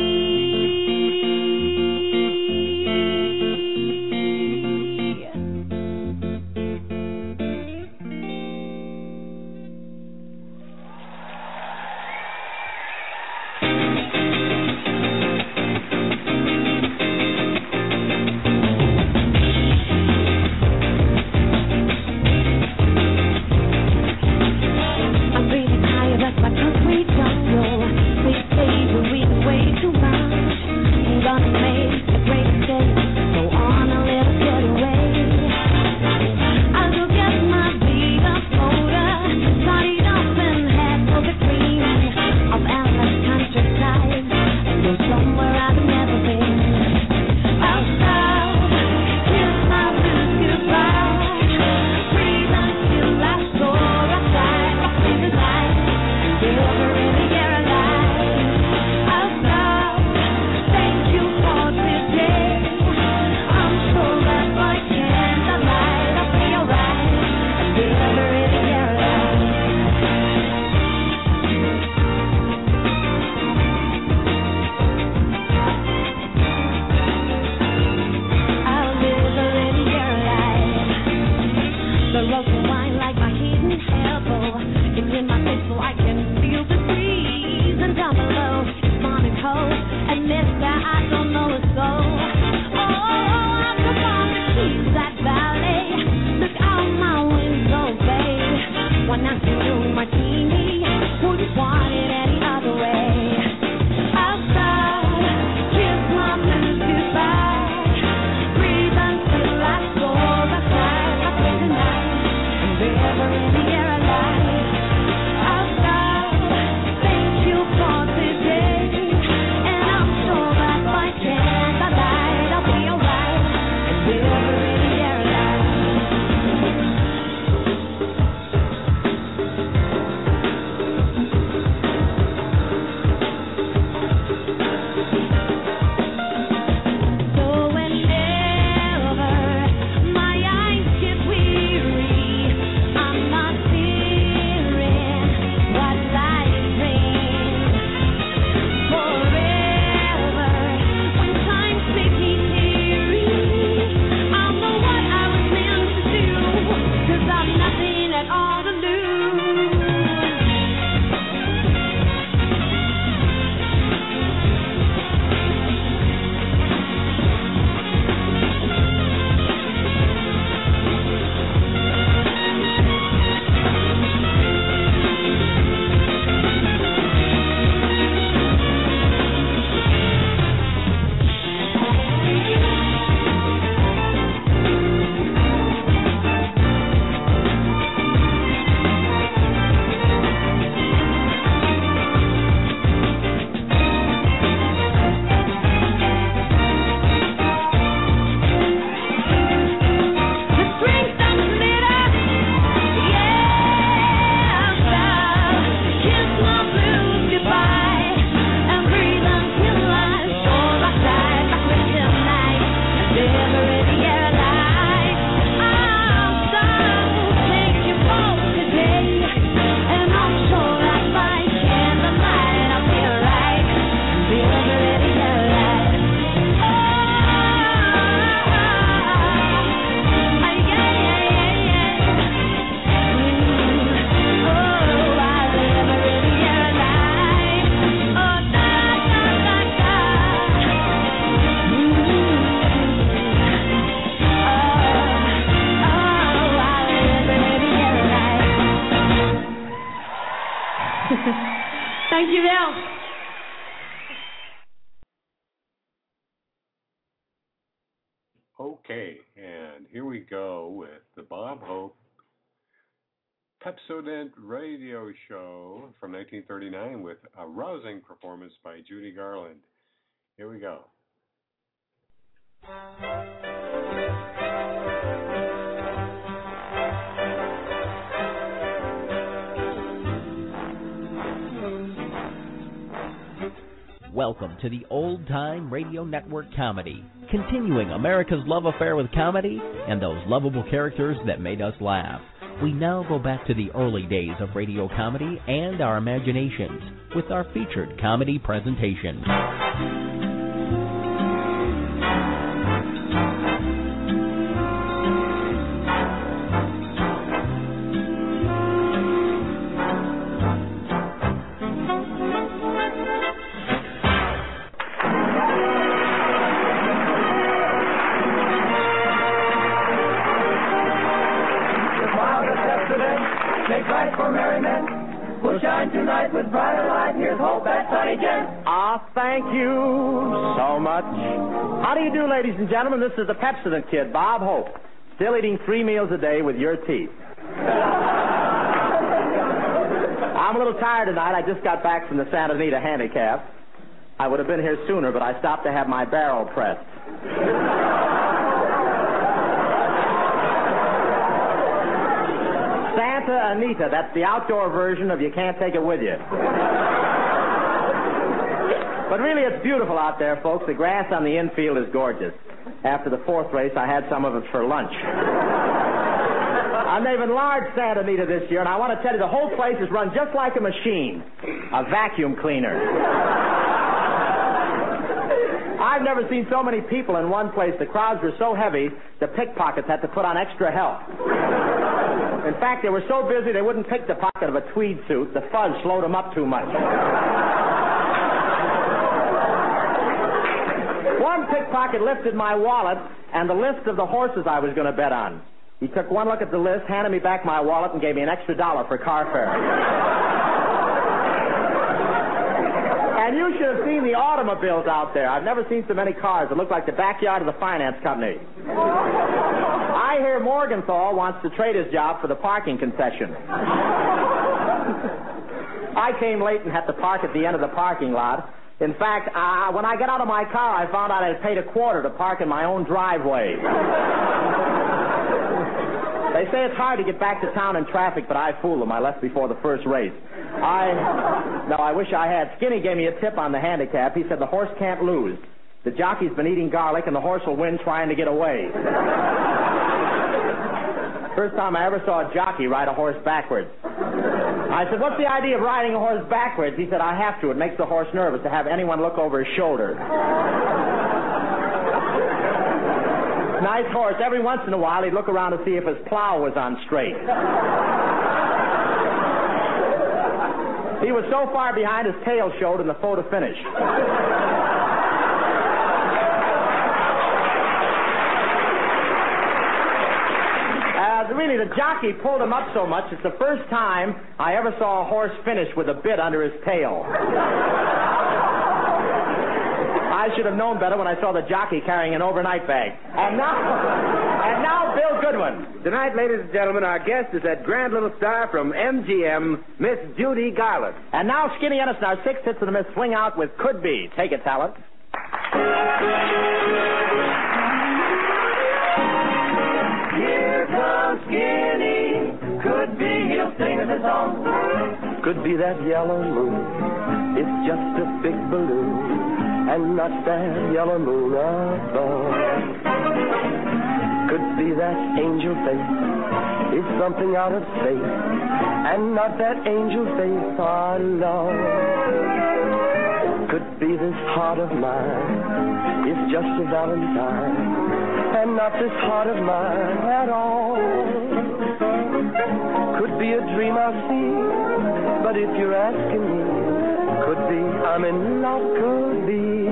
Okay, and here we go with the Bob Hope Pepsodent radio show from nineteen thirty-nine with a rousing performance by Judy Garland. Here we go. Welcome to the Old Time Radio Network Comedy, continuing America's love affair with comedy and those lovable characters that made us laugh. We now go back to the early days of radio comedy and our imaginations with our featured comedy presentation. Ah, thank you so much. How do you do, ladies and gentlemen? This is the Pepsodent Kid, Bob Hope, still eating three meals a day with your teeth. I'm a little tired tonight. I just got back from the Santa Anita Handicap. I would have been here sooner, but I stopped to have my barrel pressed. Santa Anita, that's the outdoor version of you can't take it with you. But really, it's beautiful out there, folks. The grass on the infield is gorgeous. After the fourth race, I had some of it for lunch. And they've enlarged Santa Anita this year, and I want to tell you, the whole place is run just like a machine, a vacuum cleaner. I've never seen so many people in one place. The crowds were so heavy, the pickpockets had to put on extra help. In fact, they were so busy they wouldn't pick the pocket of a tweed suit. The fuzz slowed them up too much. One pickpocket lifted my wallet and the list of the horses I was going to bet on. He took one look at the list, handed me back my wallet, and gave me an extra dollar for car fare. And you should have seen the automobiles out there. I've never seen so many cars. It looked like the backyard of the finance company. I hear Morgenthau wants to trade his job for the parking concession. I came late and had to park at the end of the parking lot. In fact, uh, when I got out of my car, I found out I had paid a quarter to park in my own driveway. They say it's hard to get back to town in traffic, but I fooled them. I left before the first race. I, no, I wish I had. Skinny gave me a tip on the handicap. He said the horse can't lose. The jockey's been eating garlic, and the horse will win trying to get away. First time I ever saw a jockey ride a horse backwards. I said, what's the idea of riding a horse backwards? He said, I have to. It makes the horse nervous to have anyone look over his shoulder. Nice horse. Every once in a while, he'd look around to see if his plow was on straight. He was so far behind, his tail showed in the photo finish. Really, the jockey pulled him up so much, it's the first time I ever saw a horse finish with a bit under his tail. I should have known better when I saw the jockey carrying an overnight bag. And now, and now Bill Goodwin. Tonight, ladies and gentlemen, our guest is that grand little star from M G M, Miss Judy Garland. And now Skinny Edison, our sixth hits of the Miss Swing Out with Could Be. Take it, talent. Here comes Skinny, could be he'll sing us a song. Could be that yellow moon, it's just a big balloon, and not that yellow moon at all. Could be that angel face, it's something out of space, and not that angel face I love. Could be this heart of mine, it's just a valentine, and not this heart of mine at all. Could be a dream I see, but if you're asking me, could be I'm in love, could be.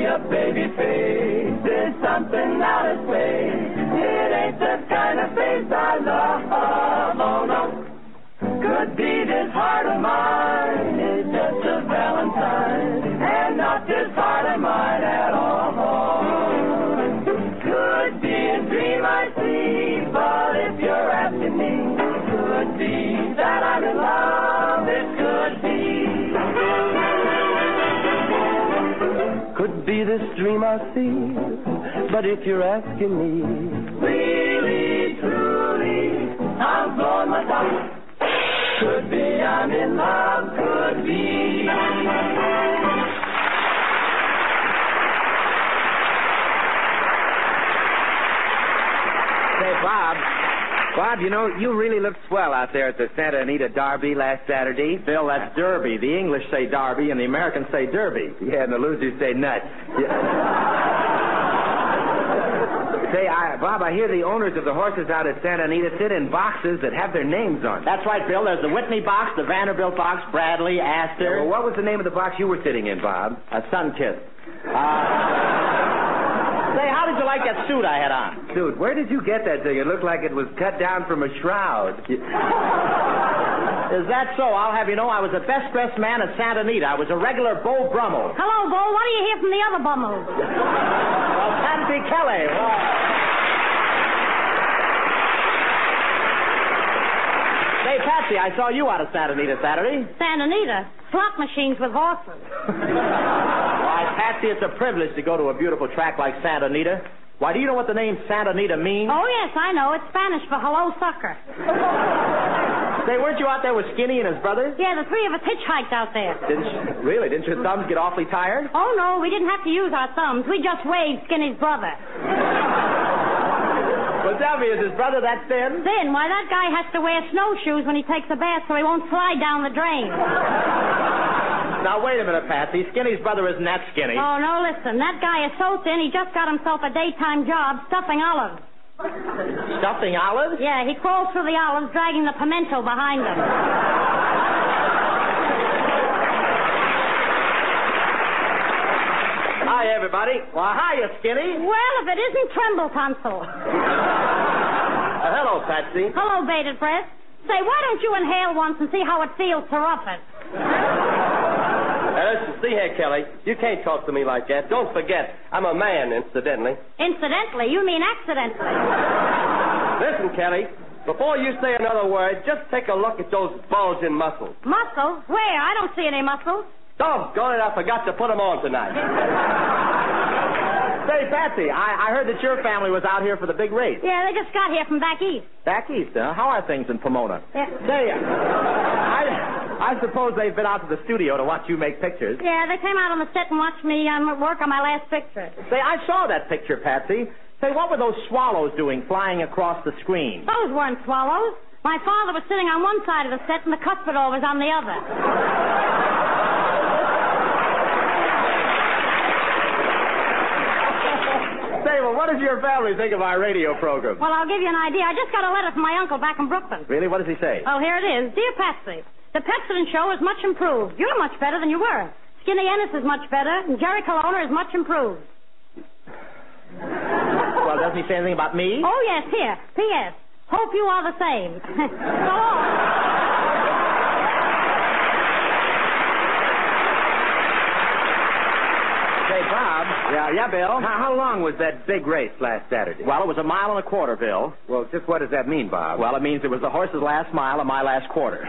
your baby face. There's something out of place. It ain't the kind of face I love. Oh, no. Could be this heart of mine is just a valentine, and not this heart of mine at all. Could be a dream I see, but if you're asking me, could be that I'm in love, it could be. Could be this dream I see, but if you're asking me, really, truly, I'm blowing my top. Could be I'm in love, could be. Say, Bob. Bob, you know, you really looked swell out there at the Santa Anita Derby last Saturday. Bill, that's Derby. The English say Derby, and the Americans say Derby. Yeah, and the losers say nuts. Yeah. Say, I, Bob, I hear the owners of the horses out at Santa Anita sit in boxes that have their names on. That's right, Bill. There's the Whitney box, the Vanderbilt box, Bradley, Astor. Yeah, well, what was the name of the box you were sitting in, Bob? A Sunkist. Uh, say, how did you like that suit I had on? Suit? Where did you get that thing? It looked like it was cut down from a shroud. Is that so? I'll have you know I was the best-dressed man at Santa Anita. I was a regular Beau Brummel. Hello, Beau. What do you hear from the other bummels? Well, Patsy Kelly. Well... Hey, Patsy, I saw you out of Santa Anita Saturday. Santa Anita? Slot machines with horses. Why, Patsy, it's a privilege to go to a beautiful track like Santa Anita. Why, do you know what the name Santa Anita means? Oh, yes, I know. It's Spanish for hello, sucker. Say, weren't you out there with Skinny and his brothers? Yeah, the three of us hitchhiked out there. Didn't you, really? Didn't your thumbs get awfully tired? Oh, no, we didn't have to use our thumbs. We just waved Skinny's brother. Well, tell me, is his brother that thin? Thin? Why, that guy has to wear snowshoes when he takes a bath so he won't slide down the drain. Now, wait a minute, Patsy. Skinny's brother isn't that skinny. Oh, no, listen. That guy is so thin, he just got himself a daytime job stuffing olives. Stuffing olives? Yeah, he crawls through the olives, dragging the pimento behind him. Hi, everybody. Well, hiya, Skinny. Well, if it isn't Tremble Tonsil. Uh, hello, Patsy. Hello, Bated Breath. Say, why don't you inhale once and see how it feels to rough it? Uh, listen, see here, Kelly. You can't talk to me like that. Don't forget, I'm a man, incidentally. Incidentally? You mean accidentally. Listen, Kelly, before you say another word, just take a look at those bulging muscles. Muscles? Where? I don't see any muscles. Doggone it, I forgot to put them on tonight. Say, Patsy, I, I heard that your family was out here for the big race. Yeah, they just got here from back east. Back east, huh? How are things in Pomona? Yeah. Say, I, I suppose they've been out to the studio to watch you make pictures. Yeah, they came out on the set and watched me um, work on my last picture. Say, I saw that picture, Patsy. Say, what were those swallows doing flying across the screen? Those weren't swallows. My father was sitting on one side of the set and the cuspidor was on the other. Say, well, what does your family think of our radio program? Well, I'll give you an idea. I just got a letter from my uncle back in Brooklyn. Really? What does he say? Oh, here it is. Dear Patsy, the Pepsodent show is much improved. You're much better than you were. Skinny Ennis is much better, and Jerry Colonna is much improved. Well, doesn't he say anything about me? Oh, yes, here. P S. Hope you are the same. So long. Say, Bob. Yeah, yeah, Bill? How, how long was that big race last Saturday? Well, it was a mile and a quarter, Bill. Well, just what does that mean, Bob? Well, it means it was the horse's last mile and my last quarter.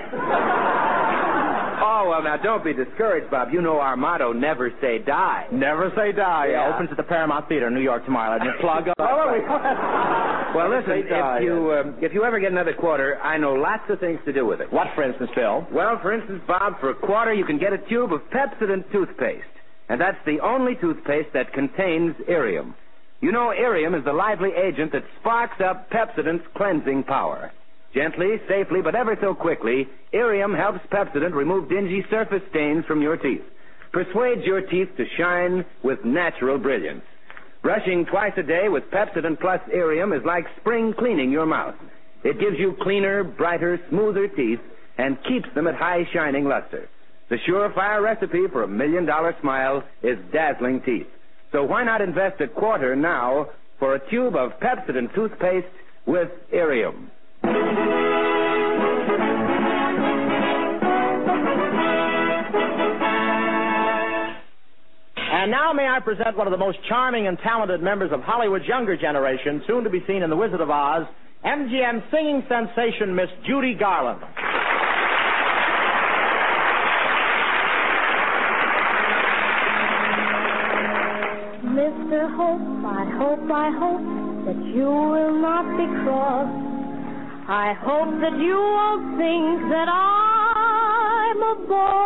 Oh, well, now, don't be discouraged, Bob. You know our motto, never say die. Never say die. Yeah. Yeah, opens at the Paramount Theater in New York tomorrow. Let me plug up. Well, listen, if you, uh, if you ever get another quarter, I know lots of things to do with it. What, for instance, Bill? Well, for instance, Bob, for a quarter, you can get a tube of Pepsodent toothpaste. And that's the only toothpaste that contains Irium. You know, Irium is the lively agent that sparks up Pepsodent's cleansing power. Gently, safely, but ever so quickly, Irium helps Pepsodent remove dingy surface stains from your teeth. Persuades your teeth to shine with natural brilliance. Brushing twice a day with Pepsodent Plus Irium is like spring cleaning your mouth. It gives you cleaner, brighter, smoother teeth and keeps them at high shining luster. The surefire recipe for a million-dollar smile is dazzling teeth. So why not invest a quarter now for a tube of Pepsodent toothpaste with Irium? And now may I present one of the most charming and talented members of Hollywood's younger generation, soon to be seen in The Wizard of Oz, M G M singing sensation, Miss Judy Garland. Mister Hope, I hope, I hope that you will not be cross. I hope that you won't think that I'm a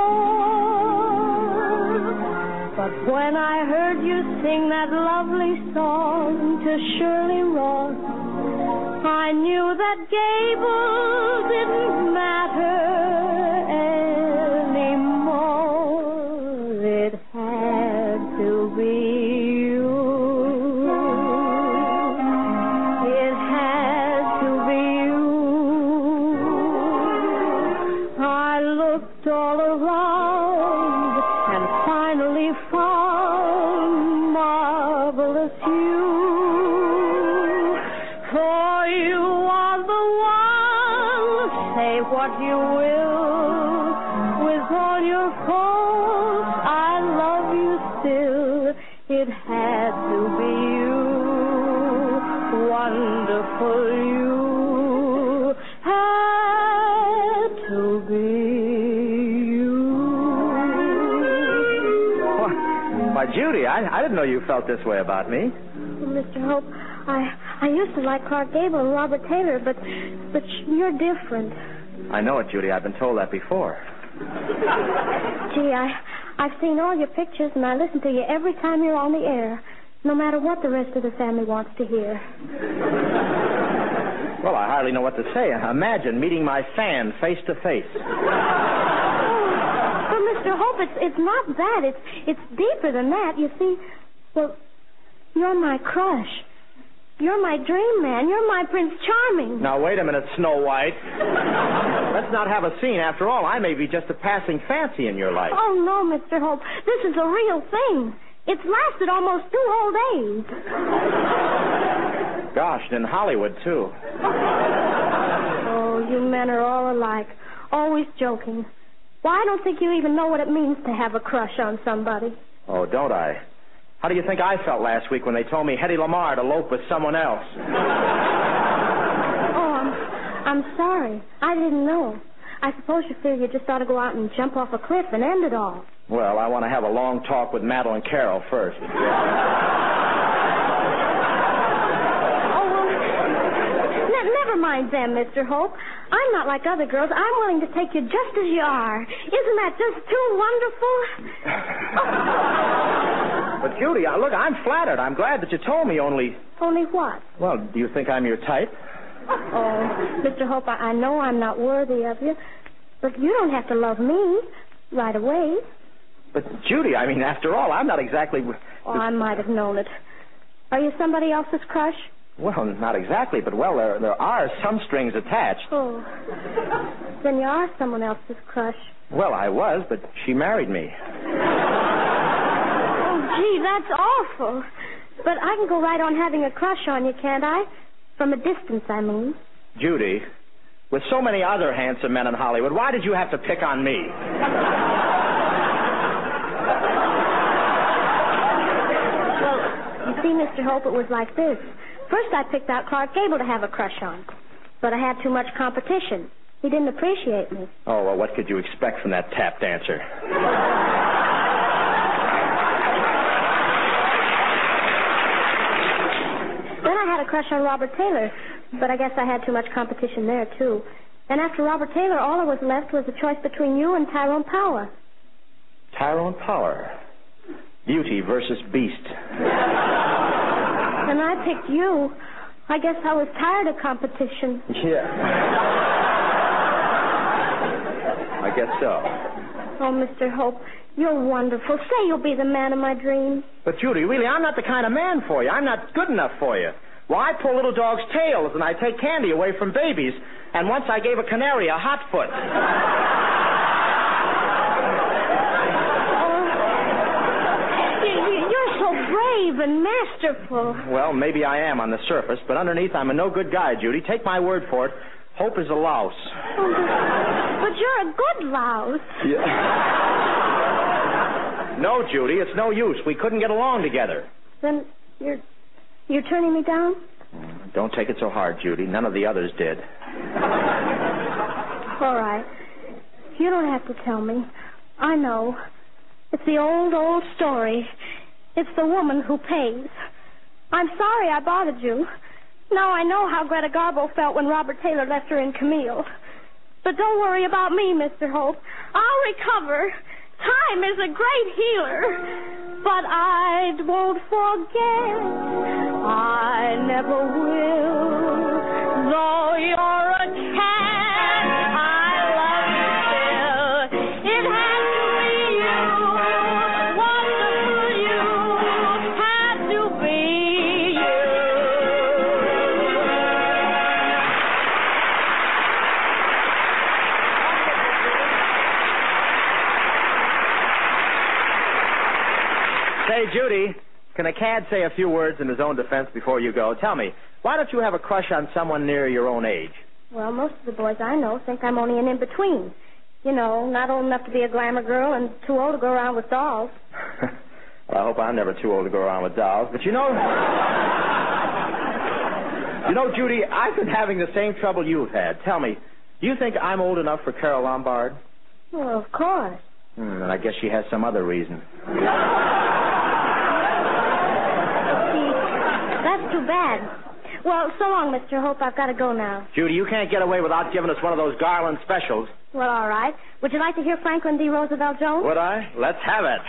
bore. But when I heard you sing that lovely song to Shirley Ross, I knew that Gable didn't matter anymore. It had to be all around and finally found marvelous you. For you are the one, say what you will, with all your faults I love you still. It had to be you, wonderful you, had to be. Why, Judy, I, I didn't know you felt this way about me. Well, Mister Hope, I I used to like Clark Gable and Robert Taylor, but but you're different. I know it, Judy. I've been told that before. Gee, I I've seen all your pictures, and I listen to you every time you're on the air, no matter what the rest of the family wants to hear. Well, I hardly know what to say. Imagine meeting my fan face to face. Well, Mister Hope, it's it's not that. It's it's deeper than that. You see, well, you're my crush. You're my dream man. You're my Prince Charming. Now, wait a minute, Snow White. Let's not have a scene. After all, I may be just a passing fancy in your life. Oh, no, Mister Hope. This is a real thing. It's lasted almost two whole days. Gosh, and in Hollywood, too. Oh, you men are all alike. Always joking. Well, I don't think you even know what it means to have a crush on somebody. Oh, don't I? How do you think I felt last week when they told me Hedy Lamarr to elope with someone else? Oh, I'm, I'm sorry. I didn't know. I suppose you feel you just ought to go out and jump off a cliff and end it all. Well, I want to have a long talk with Madeline Carroll first. Oh, well, ne- never mind them, Mister Hope. I'm not like other girls. I'm willing to take you just as you are. Isn't that just too wonderful? But, Judy, I, look, I'm flattered. I'm glad that you told me, only... Only what? Well, do you think I'm your type? Oh, Mister Hope, I, I know I'm not worthy of you, but you don't have to love me right away. But, Judy, I mean, after all, I'm not exactly... Oh, I might have known it. Are you somebody else's crush? Well, not exactly, but, well, there, there are some strings attached. Oh. Then you are someone else's crush. Well, I was, but she married me. Oh, gee, that's awful. But I can go right on having a crush on you, can't I? From a distance, I mean. Judy, with so many other handsome men in Hollywood, why did you have to pick on me? Well, you see, Mister Hope, it was like this. First, I picked out Clark Gable to have a crush on. But I had too much competition. He didn't appreciate me. Oh, well, what could you expect from that tap dancer? Then I had a crush on Robert Taylor, but I guess I had too much competition there, too. And after Robert Taylor, all that was left was a choice between you and Tyrone Power. Tyrone Power. Beauty versus Beast. And I picked you. I guess I was tired of competition. Yeah. I guess so. Oh, Mister Hope, you're wonderful. Say you'll be the man of my dreams. But, Judy, really, I'm not the kind of man for you. I'm not good enough for you. Well, I pull little dogs' tails, and I take candy away from babies. And once I gave a canary a hot foot. Oh, you're so brave and masterful. Well, maybe I am on the surface, but underneath I'm a no-good guy, Judy. Take my word for it. Hope is a louse. Oh, but, but you're a good louse. Yeah. No, Judy, it's no use. We couldn't get along together. Then you're you're turning me down? Don't take it so hard, Judy. None of the others did. All right. You don't have to tell me. I know. It's the old, old story. It's the woman who pays. I'm sorry I bothered you. Now I know how Greta Garbo felt when Robert Taylor left her in Camille. But don't worry about me, Mister Hope. I'll recover. Time is a great healer. But I won't forget. I never will. Though you're a cat, I love you still. It had to be you. Wonderful you. Had to be you. Say, Judy, can a cad say a few words in his own defense before you go? Tell me, why don't you have a crush on someone near your own age? Well, most of the boys I know think I'm only an in-between. You know, not old enough to be a glamour girl and too old to go around with dolls. Well, I hope I'm never too old to go around with dolls. But you know... you know, Judy, I've been having the same trouble you've had. Tell me, do you think I'm old enough for Carol Lombard? Well, of course. Hmm, and I guess she has some other reason. That's too bad. Well, so long, Mister Hope. I've got to go now. Judy, you can't get away without giving us one of those Garland specials. Well, all right. Would you like to hear Franklin D. Roosevelt Jones? Would I? Let's have it.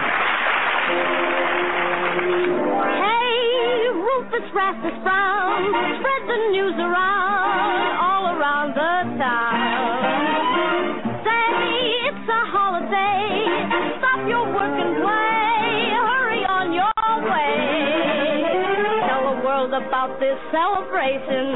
Hey, Rufus Rastus Brown, spread the news around, all around the town. Say it's a holiday. Stop your work and play. Hurry on your way. About this celebration,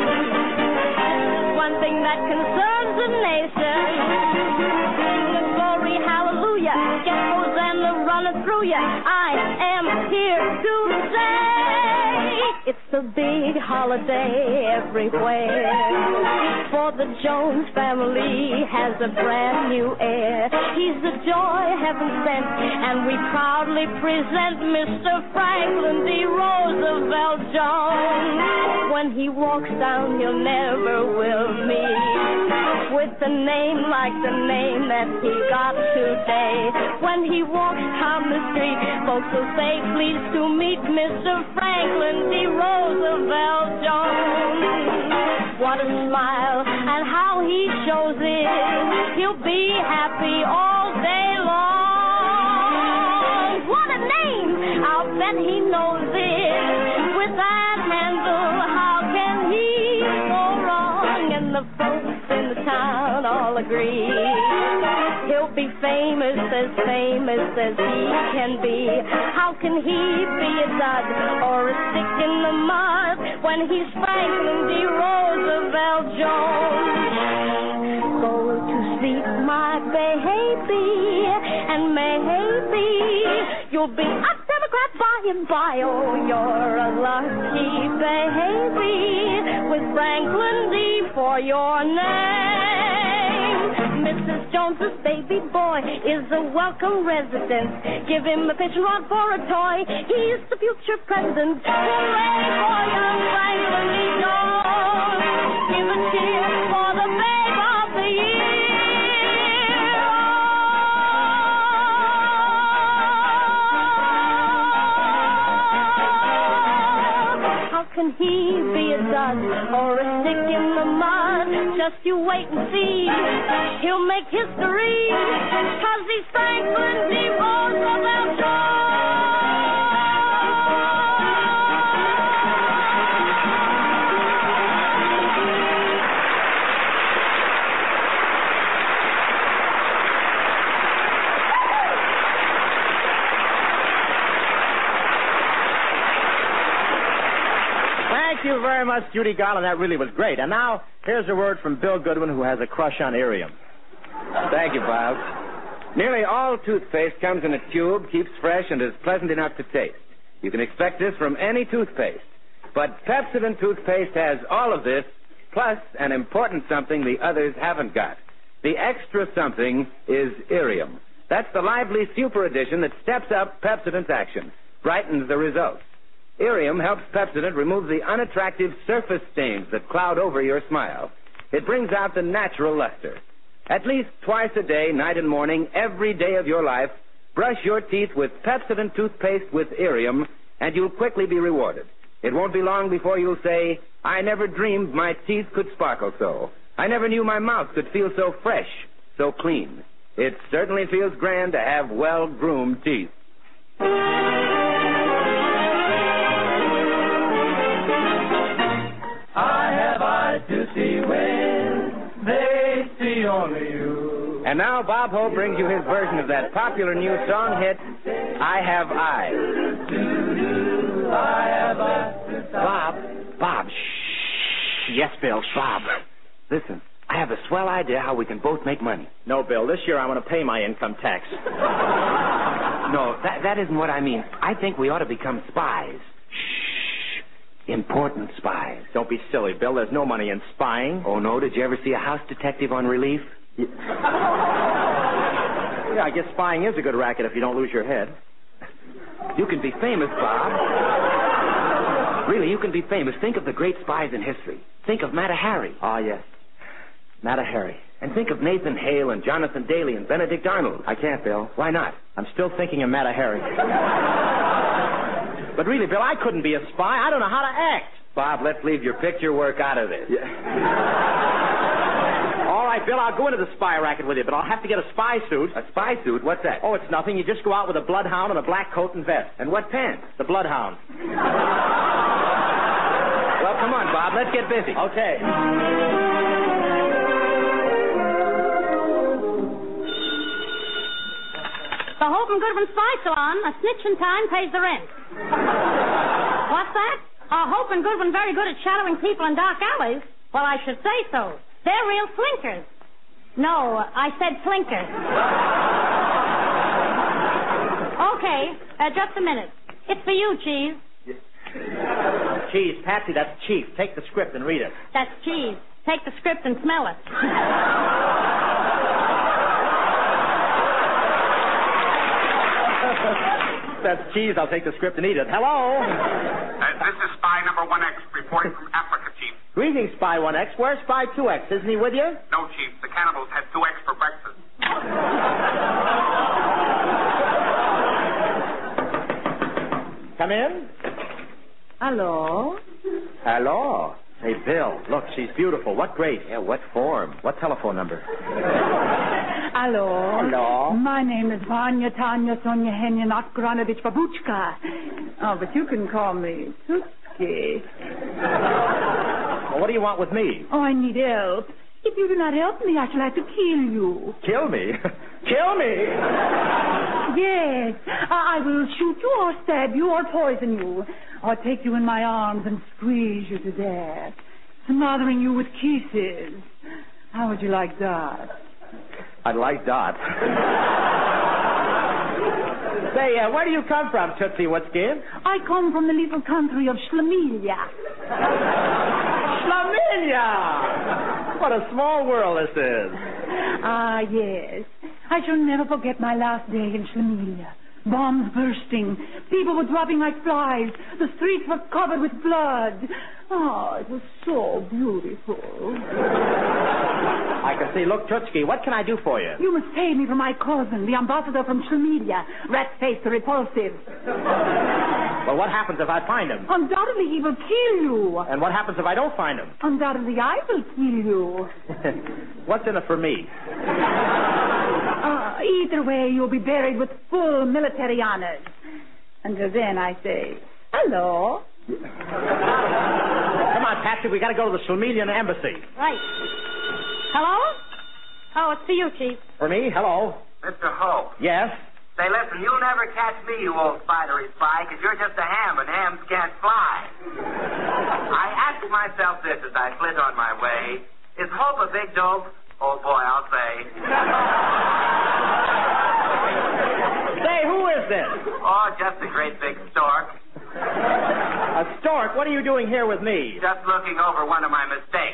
one thing that concerns the nation. Glory, hallelujah, get Hosanna running through ya. I am here to say it's a big holiday everywhere. For the Jones family has a brand new heir. He's the joy heaven sent, and we proudly present Mister Franklin D. Roosevelt Jones. When he walks down, you'll never will meet with a name like the name that he got today. When he walks down the street, folks will say, pleased to meet Mister Franklin D. Roosevelt Jones. What a smile and how he shows it. He'll be happy all day long. What a name! I'll bet he knows it. With that handle, how can he go wrong? And the folks in the town all agree. He'll be famous, as famous as he can be. How can he be a dud or a stick in the mud when he's Franklin D. Roosevelt Jones? Go to sleep, my baby, and maybe you'll be a Democrat by and by. Oh, you're a lucky baby with Franklin D. for your name. Missus Jones's baby boy is a welcome resident. Give him a pitch rod for a toy. He's the future president. Hooray for young Franklin D. Jones. Give a cheer for the babe of the year. How can he be a dud or a stick in the mud? Just you wait and see. He'll make history, 'cause he's Franklin D. Roosevelt Jones. Thank you very much, Judy Garland. That really was great. And now, here's a word from Bill Goodwin, who has a crush on Irium. Thank you, Bob. Nearly all toothpaste comes in a tube, keeps fresh, and is pleasant enough to taste. You can expect this from any toothpaste. But Pepsodent toothpaste has all of this, plus an important something the others haven't got. The extra something is Irium. That's the lively super addition that steps up Pepsodent's action, brightens the results. Irium helps Pepsodent remove the unattractive surface stains that cloud over your smile. It brings out the natural luster. At least twice a day, night and morning, every day of your life, brush your teeth with Pepsodent toothpaste with Irium, and you'll quickly be rewarded. It won't be long before you'll say, I never dreamed my teeth could sparkle so. I never knew my mouth could feel so fresh, so clean. It certainly feels grand to have well-groomed teeth. I have eyes to see when they see only you. And now Bob Hope brings you his version of that popular new song hit, I Have Eyes. I have eyes. Bob, Bob, shh. Yes, Bill, Bob. Listen, I have a swell idea how we can both make money. No, Bill, this year I want to pay my income tax. No, that, that isn't what I mean. I think we ought to become spies. Shh. Important spies. Don't be silly, Bill. There's no money in spying. Oh, no? Did you ever see a house detective on relief? Yeah, I guess spying is a good racket if you don't lose your head. You can be famous, Bob. Really, you can be famous. Think of the great spies in history. Think of Mata Hari. Ah, yes. Mata Hari. And think of Nathan Hale and Jonathan Daly and Benedict Arnold. I can't, Bill. Why not? I'm still thinking of Mata Hari. But really, Bill, I couldn't be a spy. I don't know how to act. Bob, let's leave your picture work out of this. Yeah. All right, Bill, I'll go into the spy racket with you, but I'll have to get a spy suit. A spy suit? What's that? Oh, it's nothing. You just go out with a bloodhound and a black coat and vest. And what pants? The bloodhound. Well, come on, Bob. Let's get busy. Okay. The Hope and Goodwin Spy Salon, a snitch in time pays the rent. What's that? Uh, Hope and Goodwin very good at shadowing people in dark alleys? Well, I should say so. They're real slinkers. No, I said flinkers. Okay, uh, just a minute. It's for you, Cheese. Cheese, Patsy, that's Chief. Take the script and read it. That's Cheese. Take the script and smell it. That's Cheese. I'll take the script and eat it. Hello? Uh, this is Spy Number one X reporting from Africa, Chief. Greetings, Spy one X. Where's Spy two X? Isn't he with you? No, Chief. The cannibals had two X for breakfast. Come in. Hello? Hello. Hey, Bill, look, she's beautiful. What grade? Yeah, what form? What telephone number? Hello. Hello. My name is Vanya Tanya Sonia Henya Notgranovich Babuchka. Oh, but you can call me Tutski. Well, what do you want with me? Oh, I need help. If you do not help me, I shall have to kill you. Kill me? Kill me? Yes. I, I will shoot you or stab you or poison you. Or take you in my arms and squeeze you to death. Smothering you with kisses. How would you like that? I'd like that. Say, uh, where do you come from, Tootsie Woodskin? I come from the little country of Schlemilia. Schlemilia! What a small world this is. Ah, yes. I shall never forget my last day in Schlemilia. Bombs bursting. People were dropping like flies. The streets were covered with blood. Oh, it was so beautiful. I can see. Look, Tutski, what can I do for you? You must save me from my cousin, the ambassador from Schlemilia. Rat-faced, repulsive. Well, what happens if I find him? Undoubtedly he will kill you. And what happens if I don't find him? Undoubtedly I will kill you. What's in it for me? Uh, either way, you'll be buried with full military honors. Until then, I say, hello. Come on, Patsy, we got to go to the Schlemielian embassy. Right. Hello? Oh, it's for you, Chief. For me? Hello. Mister Hope. Yes? Say, listen, you'll never catch me, you old spidery spy, because you're just a ham, and hams can't fly. I ask myself this as I flit on my way. Is Hope a big dope? Oh, boy, I'll say. Say, who is this? Oh, just a great big stork. York. What are you doing here with me? Just looking over one of my mistakes.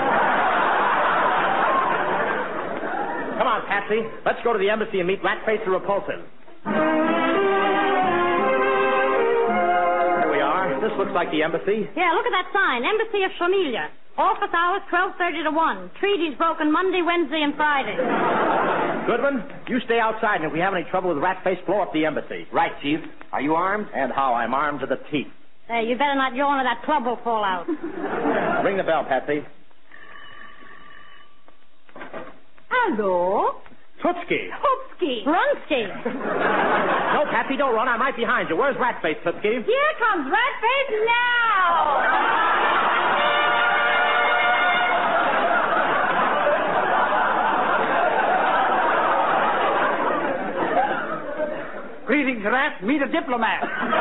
Come on, Patsy. Let's go to the embassy and meet Ratface the Repulsive. Here we are. This looks like the embassy. Yeah, look at that sign. Embassy of Schlemilia. Office hours twelve thirty to one. Treaties broken Monday, Wednesday, and Friday. Goodman, you stay outside, and if we have any trouble with Ratface, blow up the embassy. Right, Chief. Are you armed? And how? I'm armed to the teeth. Hey, you better not yawn or that club will fall out. Ring the bell, Patsy. Hello? Tootsky. Tootsky. Runsky. No, Patsy, don't run. I'm right behind you. Where's Ratface, Tootsky? Here comes Ratface now. Greetings, Rat. Meet a diplomat.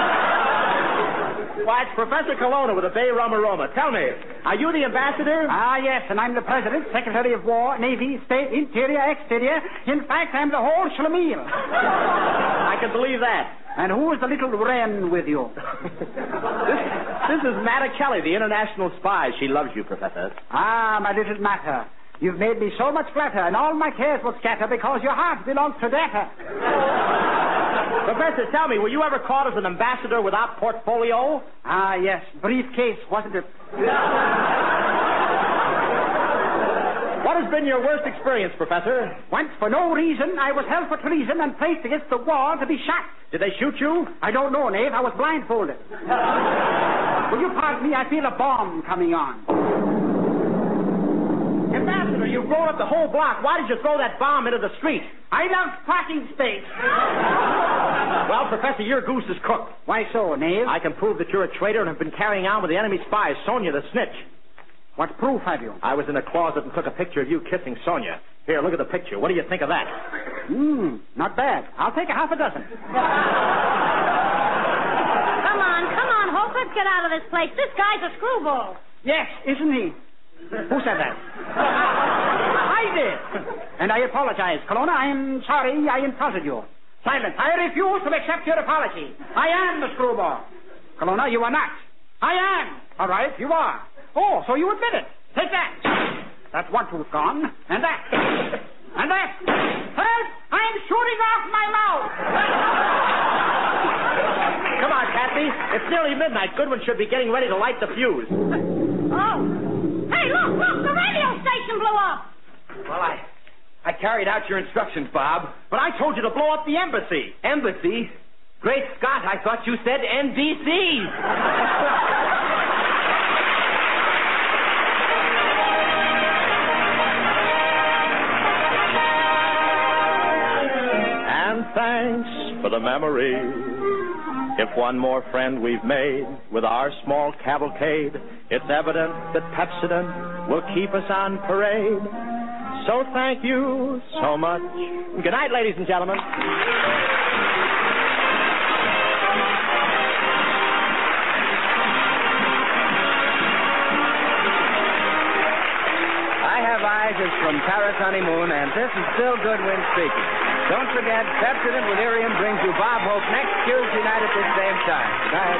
Why, it's Professor Colonna with the Bay Rum Aroma. Tell me, are you the ambassador? Ah, yes, and I'm the President, Secretary of War, Navy, State, Interior, Exterior. In fact, I'm the whole schlemiel. I can believe that. And who is the little wren with you? this, this is Matta Kelly, the international spy. She loves you, Professor. Ah, my little Matta. You've made me so much flatter, and all my cares will scatter because your heart belongs to data. Professor, tell me, were you ever caught as an ambassador without portfolio? Ah, yes. Briefcase, wasn't it? What has been your worst experience, Professor? Once, for no reason, I was held for treason and placed against the wall to be shot. Did they shoot you? I don't know, Knave. I was blindfolded. Will you pardon me? I feel a bomb coming on. Ambassador, you've blown up the whole block. Why did you throw that bomb into the street? I love parking space. Well, Professor, your goose is cooked. Why so, Knave? I can prove that you're a traitor and have been carrying on with the enemy spies, Sonia the snitch. What proof have you? I was in a closet and took a picture of you kissing Sonia. Here, look at the picture. What do you think of that? Hmm, not bad. I'll take a half a dozen. Come on, come on, Hope. Let's get out of this place. This guy's a screwball. Yes, isn't he? Who said that? I did. And I apologize, Colonna. I am sorry I insulted you. Silence. I refuse to accept your apology. I am the screwball. Colonna, you are not. I am. All right, you are. Oh, so you admit it. Take that. That's one tooth gone. And that. And that. Help! I'm shooting off my mouth. Come on, Patsy. It's nearly midnight. Goodwin should be getting ready to light the fuse. Oh. Hey, look, look, the radio station blew up. Well, I I carried out your instructions, Bob. But I told you to blow up the embassy. Embassy? Great Scott, I thought you said N B C. And thanks for the memory. If one more friend we've made with our small cavalcade, it's evident that Pepsodent will keep us on parade. So thank you so much. Good night, ladies and gentlemen. I Have Eyes is from Paris Honeymoon, and this is Bill Goodwin speaking. Don't forget, Pepsodent with Irium brings you Bob Hope next Tuesday night at this same time. Good night.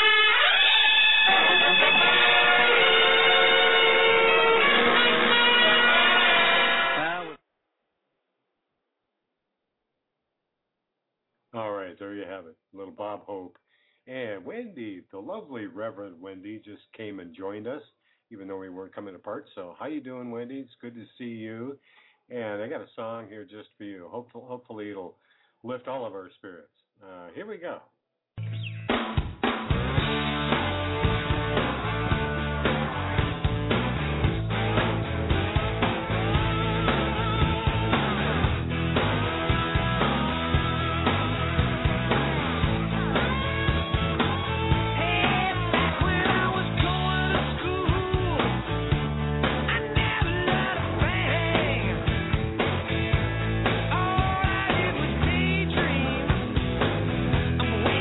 All right, there you have it, little Bob Hope. And Wendy, the lovely Reverend Wendy, just came and joined us, even though we weren't coming apart. So how you doing, Wendy? It's good to see you. And I got a song here just for you. Hopefully, hopefully it'll lift all of our spirits. Uh, here we go. I'm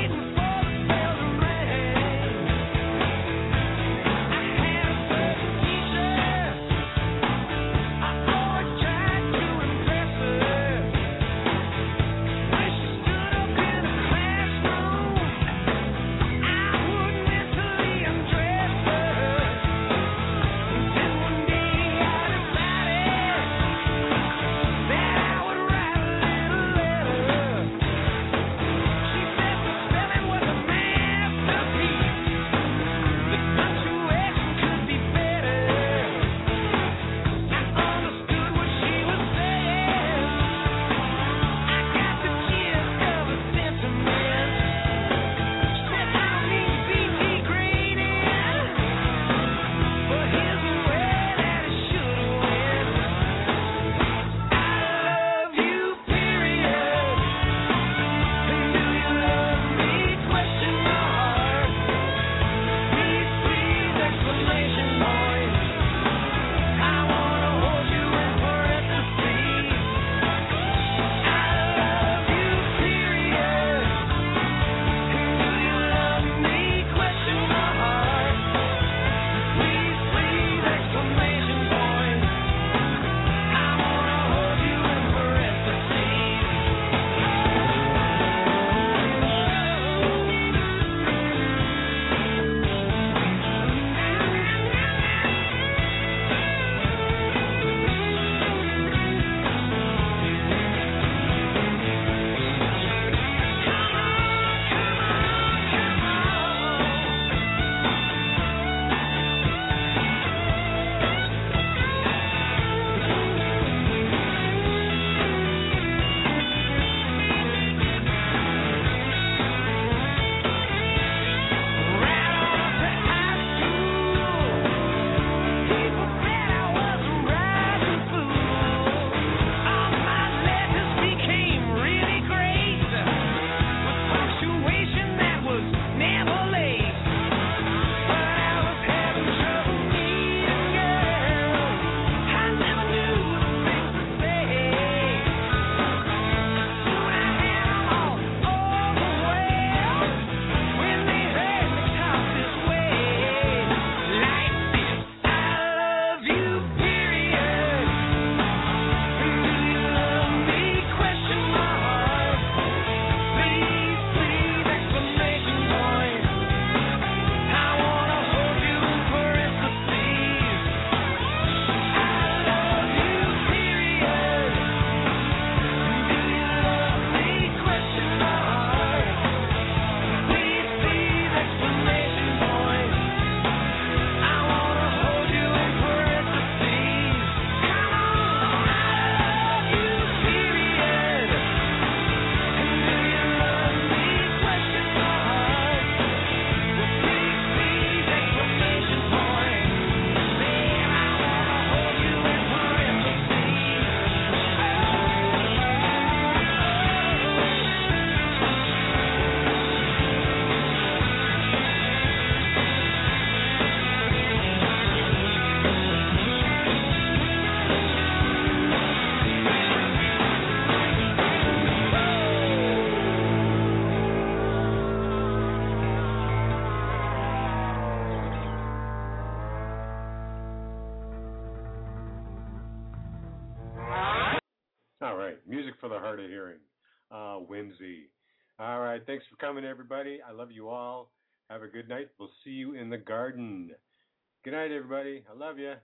right. Music for the hard of hearing. Uh, whimsy. All right. Thanks for coming, everybody. I love you all. Have a good night. We'll see you in the garden. Good night, everybody. I love you.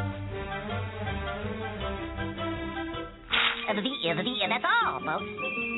Uh, the, uh, the, uh, that's all, folks.